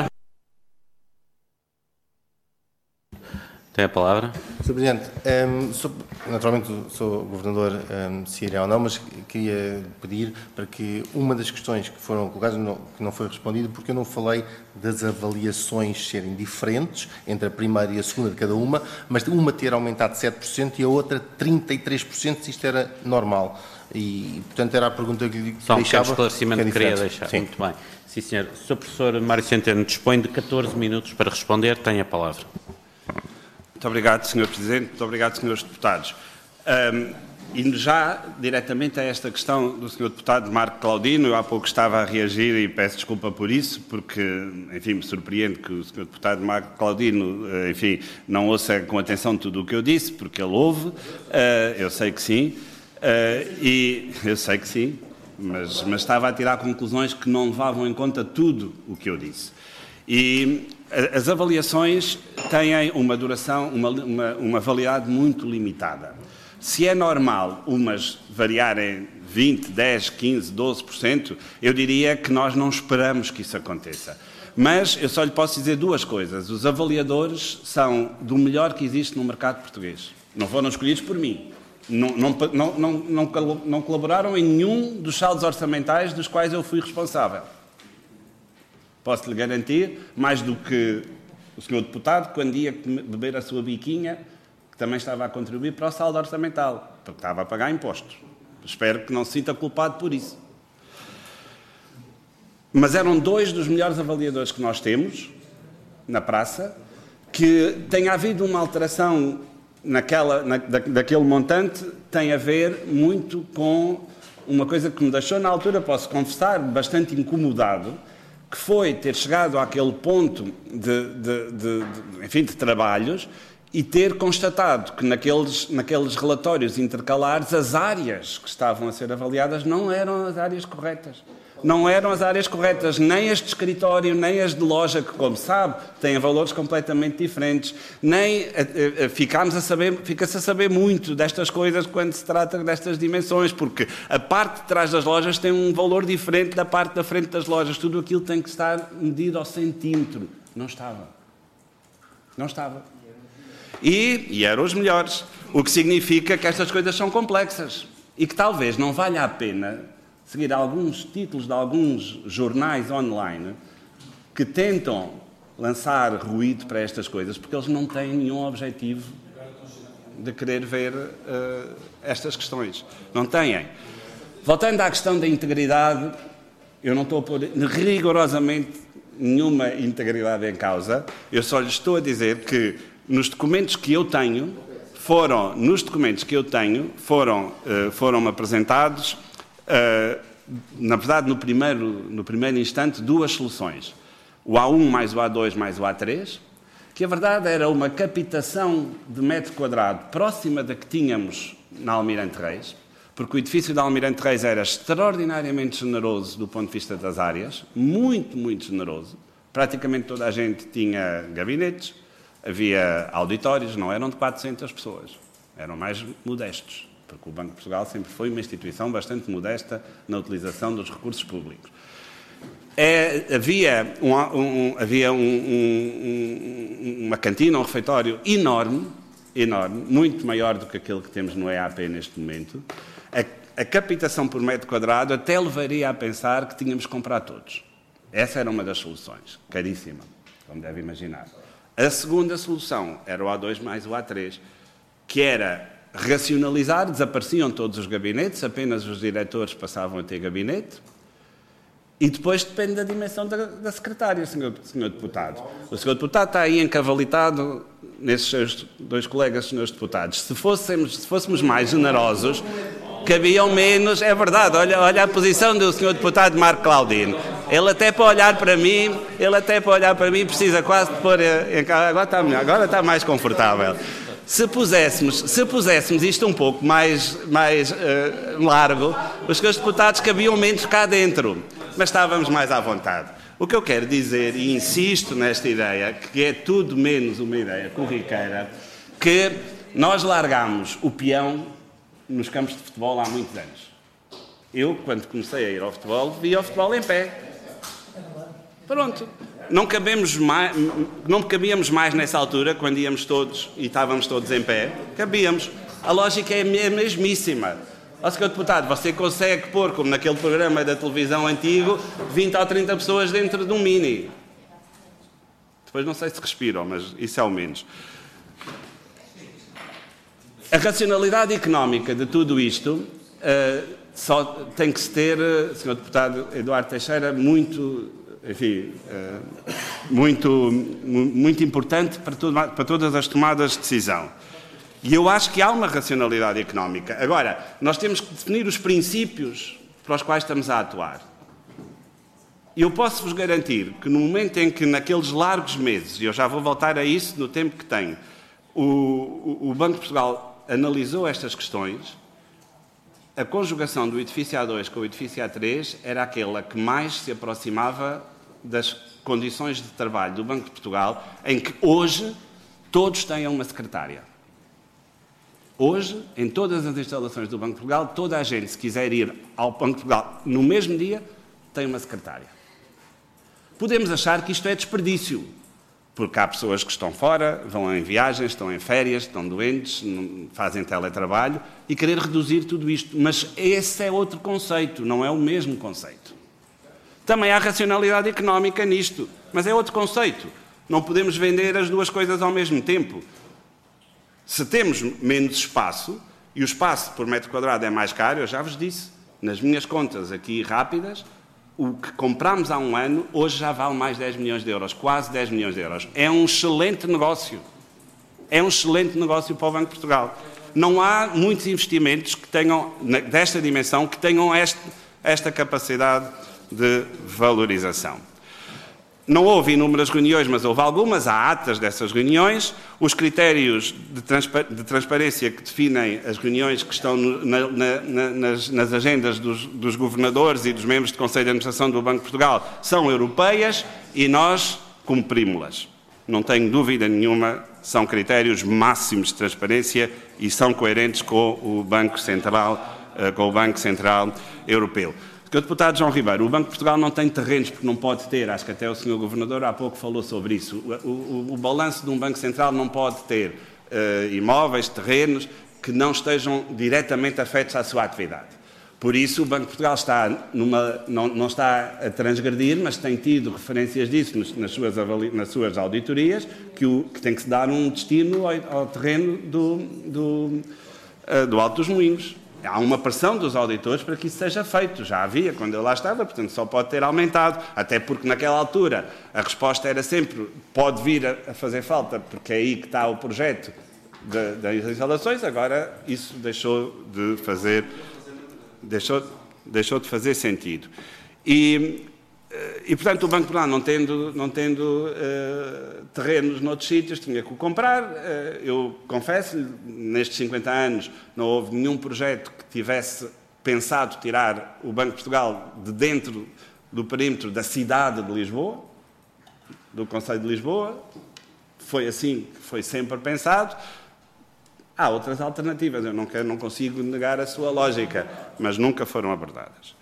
Tem a palavra. senhor Presidente, um, sou, naturalmente sou governador, um, se irá ou não, mas queria pedir para que uma das questões que foram colocadas, não, que não foi respondida, porque eu não falei das avaliações serem diferentes entre a primeira e a segunda de cada uma, mas uma ter aumentado sete por cento e a outra trinta e três por cento, se isto era normal. E, portanto, era a pergunta que lhe Só um deixava. Só um esclarecimento que, é que queria deixar. Sim. Muito bem. Sim, senhor. O senhor Professor Mário Centeno dispõe de catorze minutos para responder. Tem a palavra. Muito obrigado, senhor Presidente. Muito obrigado, senhores Deputados. Um, indo já diretamente a esta questão do senhor Deputado Marco Claudino, eu há pouco estava a reagir e peço desculpa por isso, porque, enfim, me surpreende que o senhor Deputado Marco Claudino, enfim, não ouça com atenção tudo o que eu disse, porque ele ouve, uh, eu sei que sim, uh, e eu sei que sim, mas, mas estava a tirar conclusões que não levavam em conta tudo o que eu disse. E as avaliações têm uma duração, uma, uma, uma validade muito limitada. Se é normal umas variarem vinte, dez, quinze, doze por cento, eu diria que nós não esperamos que isso aconteça. Mas eu só lhe posso dizer duas coisas. Os avaliadores são do melhor que existe no mercado português. Não foram escolhidos por mim. Não, não, não, não, não, não colaboraram em nenhum dos saldos orçamentais dos quais eu fui responsável. Posso-lhe garantir, mais do que o senhor Deputado, quando ia beber a sua biquinha, que também estava a contribuir para o saldo orçamental, porque estava a pagar impostos. Espero que não se sinta culpado por isso. mas eram dois dos melhores avaliadores que nós temos na praça, que tenha havido uma alteração naquela, na, da, daquele montante, tem a ver muito com uma coisa que me deixou na altura, posso confessar, bastante incomodado, que foi ter chegado àquele ponto de, de, de, de, enfim, de trabalhos e ter constatado que naqueles, naqueles relatórios intercalares as áreas que estavam a ser avaliadas não eram as áreas corretas. Não eram as áreas corretas, nem as de escritório, nem as de loja, que, como sabe, têm valores completamente diferentes. Nem a, a, ficámos a saber, fica-se a saber muito destas coisas quando se trata destas dimensões, porque a parte de trás das lojas tem um valor diferente da parte da frente das lojas. Tudo aquilo tem que estar medido ao centímetro. Não estava. Não estava. E, e eram os melhores. O que significa que estas coisas são complexas e que talvez não valha a pena seguir alguns títulos de alguns jornais online que tentam lançar ruído para estas coisas, porque eles não têm nenhum objetivo de querer ver uh, estas questões. Não têm. Voltando à questão da integridade, eu não estou a pôr rigorosamente nenhuma integridade em causa, eu só lhes estou a dizer que nos documentos que eu tenho, foram, nos documentos que eu tenho, foram, uh, foram apresentados Uh, na verdade, no primeiro, no primeiro instante, duas soluções. O A um mais o A dois mais o A três, que a verdade era uma captação de metro quadrado próxima da que tínhamos na Almirante Reis, porque o edifício da Almirante Reis era extraordinariamente generoso do ponto de vista das áreas, muito, muito generoso. Praticamente toda a gente tinha gabinetes, havia auditórios, não eram de quatrocentas pessoas, eram mais modestos, porque o Banco de Portugal sempre foi uma instituição bastante modesta na utilização dos recursos públicos. É, havia um, um, havia um, um, uma cantina, um refeitório enorme, enorme, muito maior do que aquele que temos no E A P neste momento. A, a captação por metro quadrado até levaria a pensar que tínhamos que comprar todos. Essa era uma das soluções, caríssima, como deve imaginar. A segunda solução era o A dois mais o A três, que era racionalizar, desapareciam todos os gabinetes, apenas os diretores passavam a ter gabinete, e depois depende da dimensão da, da secretária, senhor, senhor deputado. O senhor deputado está aí encavalitado nesses seus dois colegas, senhores deputados. Se fôssemos, se fôssemos mais generosos, cabiam menos, é verdade, olha, olha a posição do senhor deputado Marco Claudino. Ele até para olhar para mim, ele até para olhar para mim precisa quase de pôr, agora está melhor, agora está mais confortável. Se puséssemos, se puséssemos isto um pouco mais, mais uh, largo, os senhores deputados cabiam menos cá dentro, mas estávamos mais à vontade. O que eu quero dizer, e insisto nesta ideia, que é tudo menos uma ideia corriqueira, que nós largámos o peão nos campos de futebol há muitos anos. Eu, quando comecei a ir ao futebol, via o futebol em pé. Pronto. Não, cabemos mais, não cabíamos mais nessa altura, quando íamos todos e estávamos todos em pé. Cabíamos. A lógica é a mesmíssima. Ó, senhor deputado, você consegue pôr, como naquele programa da televisão antigo, vinte ou trinta pessoas dentro de um mini. Depois não sei se respiram, mas isso é o menos. A racionalidade económica de tudo isto uh, só tem que se ter, uh, senhor deputado Eduardo Teixeira, muito... enfim, muito, muito importante para, todo, para todas as tomadas de decisão. E eu acho que há uma racionalidade económica. Agora, nós temos que definir os princípios para os quais estamos a atuar. E eu posso-vos garantir que no momento em que, naqueles largos meses, e eu já vou voltar a isso no tempo que tenho, o, o, o Banco de Portugal analisou estas questões, a conjugação do edifício A dois com o edifício A três era aquela que mais se aproximava das condições de trabalho do Banco de Portugal, em que hoje todos têm uma secretária. Hoje, em todas as instalações do Banco de Portugal, toda a gente, se quiser ir ao Banco de Portugal no mesmo dia, tem uma secretária. Podemos achar que isto é desperdício, porque há pessoas que estão fora, vão em viagens, estão em férias, estão doentes, fazem teletrabalho, e querer reduzir tudo isto. Mas esse é outro conceito, não é o mesmo conceito. Também há racionalidade económica nisto, mas é outro conceito. Não podemos vender as duas coisas ao mesmo tempo. Se temos menos espaço, e o espaço por metro quadrado é mais caro, eu já vos disse, nas minhas contas aqui rápidas, o que comprámos há um ano, hoje já vale mais dez milhões de euros, quase dez milhões de euros. É um excelente negócio. É um excelente negócio para o Banco de Portugal. Não há muitos investimentos que tenham, desta dimensão, que tenham este, esta capacidade de valorização. Não houve inúmeras reuniões, mas houve algumas, há atas dessas reuniões. Os critérios de, transpa de transparência que definem as reuniões que estão no, na, na, nas, nas agendas dos, dos governadores e dos membros do Conselho de Administração do Banco de Portugal são europeias e nós cumprimos-las. Não tenho dúvida nenhuma, são critérios máximos de transparência e são coerentes com o Banco Central, com o Banco Central Europeu. Senhor Deputado João Ribeiro, o Banco de Portugal não tem terrenos porque não pode ter, acho que até o senhor Governador há pouco falou sobre isso. O, o, o balanço de um Banco Central não pode ter uh, imóveis, terrenos que não estejam diretamente afetos à sua atividade. Por isso, o Banco de Portugal está numa, não, não está a transgredir, mas tem tido referências disso nas suas, nas suas auditorias, que, o, que tem que se dar um destino ao, ao terreno do, do, uh, do Alto dos Moinhos. Há uma pressão dos auditores para que isso seja feito. Já havia quando eu lá estava, portanto só pode ter aumentado. Até porque naquela altura a resposta era sempre pode vir a fazer falta, porque é aí que está o projeto de, das instalações. Agora isso deixou de fazer, deixou, deixou de fazer sentido. E, e portanto o Banco de Portugal, não tendo, não tendo uh, terrenos noutros sítios, tinha que o comprar. Uh, eu confesso, nestes cinquenta anos não houve nenhum projeto que tivesse pensado tirar o Banco de Portugal de dentro do perímetro da cidade de Lisboa, do Conselho de Lisboa. Foi assim que foi sempre pensado. Há outras alternativas, eu não, quero, não consigo negar a sua lógica, mas nunca foram abordadas.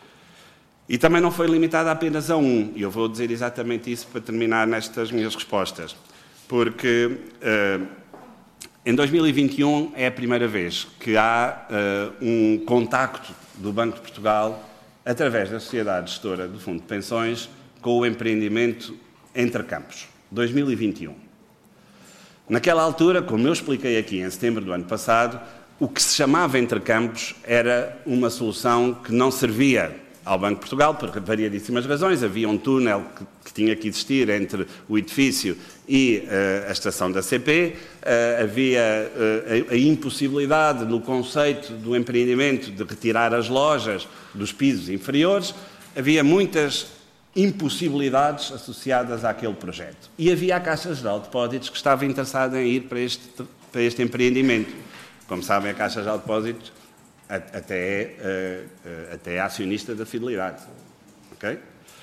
E também não foi limitada apenas a um, e eu vou dizer exatamente isso para terminar nestas minhas respostas, porque uh, em dois mil e vinte e um é a primeira vez que há uh, um contacto do Banco de Portugal, através da Sociedade Gestora do Fundo de Pensões, com o empreendimento entre campos, dois mil e vinte e um. Naquela altura, como eu expliquei aqui em setembro do ano passado, o que se chamava entre campos era uma solução que não servia ao Banco de Portugal, por variadíssimas razões. Havia um túnel que, que tinha que existir entre o edifício e uh, a estação da C P, uh, havia uh, a, a impossibilidade no conceito do empreendimento de retirar as lojas dos pisos inferiores, havia muitas impossibilidades associadas àquele projeto. E havia a Caixa Geral de Depósitos que estava interessada em ir para este, para este empreendimento. Como sabem, a Caixa Geral de Depósitos até, uh, uh, até é acionista da Fidelidade. Okay?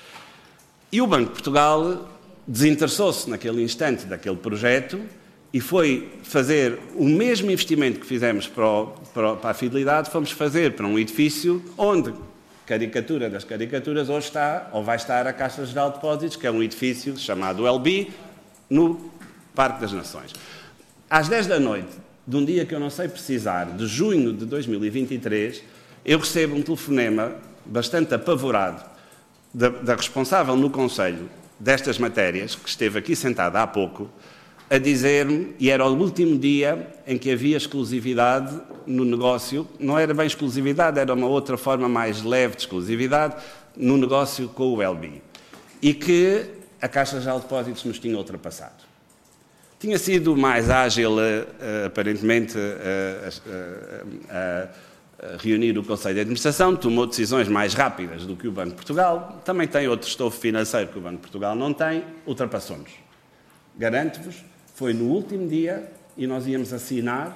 E o Banco de Portugal desinteressou-se naquele instante daquele projeto e foi fazer o mesmo investimento que fizemos para, o, para, para a Fidelidade, fomos fazer para um edifício onde, caricatura das caricaturas, hoje está, ou vai estar, a Caixa Geral de Depósitos, que é um edifício chamado L B, no Parque das Nações. Às dez da noite, de um dia que eu não sei precisar, de junho de dois mil e vinte e três, eu recebo um telefonema bastante apavorado da, da responsável no Conselho destas matérias, que esteve aqui sentada há pouco, a dizer-me, e era o último dia em que havia exclusividade no negócio, não era bem exclusividade, era uma outra forma mais leve de exclusividade, no negócio com o L B. E que a Caixa Geral de Depósitos nos tinha ultrapassado. Tinha sido mais ágil, uh, aparentemente, uh, uh, uh, uh, reunir o Conselho de Administração, tomou decisões mais rápidas do que o Banco de Portugal, também tem outro estofo financeiro que o Banco de Portugal não tem, ultrapassou-nos. Garanto-vos, foi no último dia e nós íamos assinar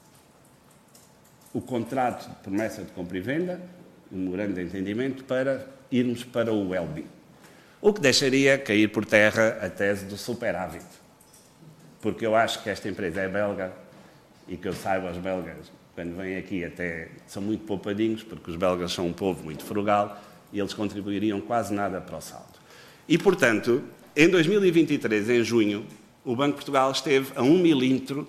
o contrato de promessa de compra e venda, um memorando de entendimento, para irmos para o L B. O que deixaria cair por terra a tese do superávit. Porque eu acho que esta empresa é belga e que eu saiba, os belgas, quando vêm aqui, até são muito poupadinhos, porque os belgas são um povo muito frugal e eles contribuiriam quase nada para o saldo. E, portanto, em dois mil e vinte e três, em junho, o Banco de Portugal esteve a um milímetro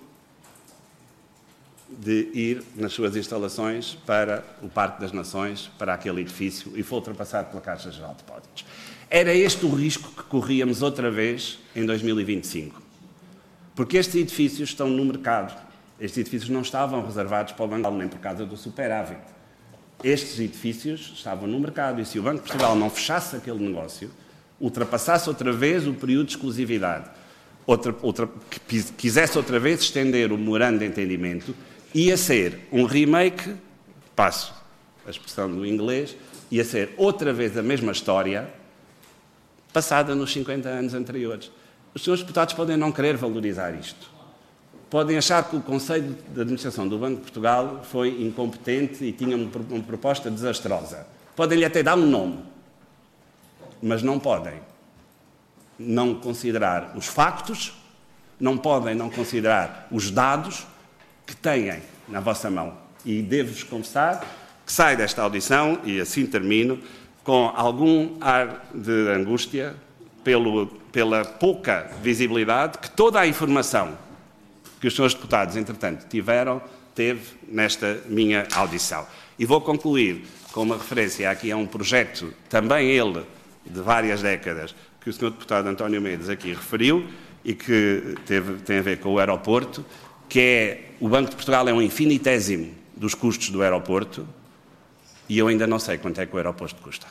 de ir nas suas instalações para o Parque das Nações, para aquele edifício, e foi ultrapassado pela Caixa Geral de Depósitos. Era este o risco que corríamos outra vez em dois mil e vinte e cinco. Porque estes edifícios estão no mercado. Estes edifícios não estavam reservados para o Banco, nem por causa do superávit. estes edifícios estavam no mercado e se o Banco de Portugal não fechasse aquele negócio, ultrapassasse outra vez o período de exclusividade, outra, outra, que quisesse outra vez estender o memorando de entendimento, ia ser um remake, passo a expressão do inglês, ia ser outra vez a mesma história, passada nos cinquenta anos anteriores. Os senhores deputados podem não querer valorizar isto. Podem achar que o Conselho de Administração do Banco de Portugal foi incompetente e tinha uma proposta desastrosa. Podem-lhe até dar um nome, mas não podem não considerar os factos, não podem não considerar os dados que têm na vossa mão. E devo-vos confessar que saio desta audição, e assim termino, com algum ar de angústia pelo, pela pouca visibilidade que toda a informação que os senhores deputados, entretanto, tiveram, teve nesta minha audição. E vou concluir com uma referência aqui a um projeto, também ele, de várias décadas, que o senhor deputado António Mendes aqui referiu e que teve, tem a ver com o aeroporto, que é, o Banco de Portugal é um infinitésimo dos custos do aeroporto e eu ainda não sei quanto é que o aeroporto custa.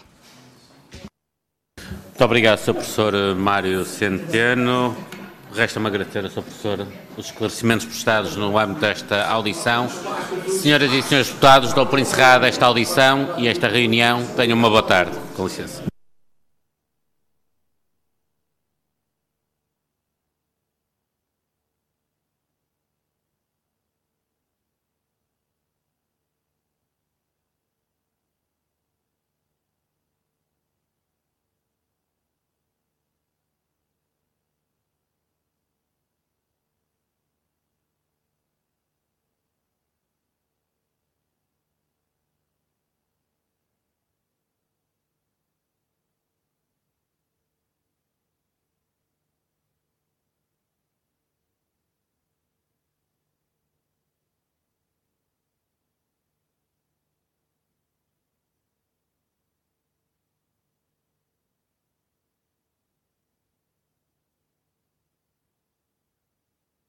Muito obrigado, senhor professor Mário Centeno. Resta-me agradecer ao senhor professor os esclarecimentos prestados no âmbito desta audição. Senhoras e senhores deputados, dou por encerrada esta audição e esta reunião. Tenham uma boa tarde. Com licença.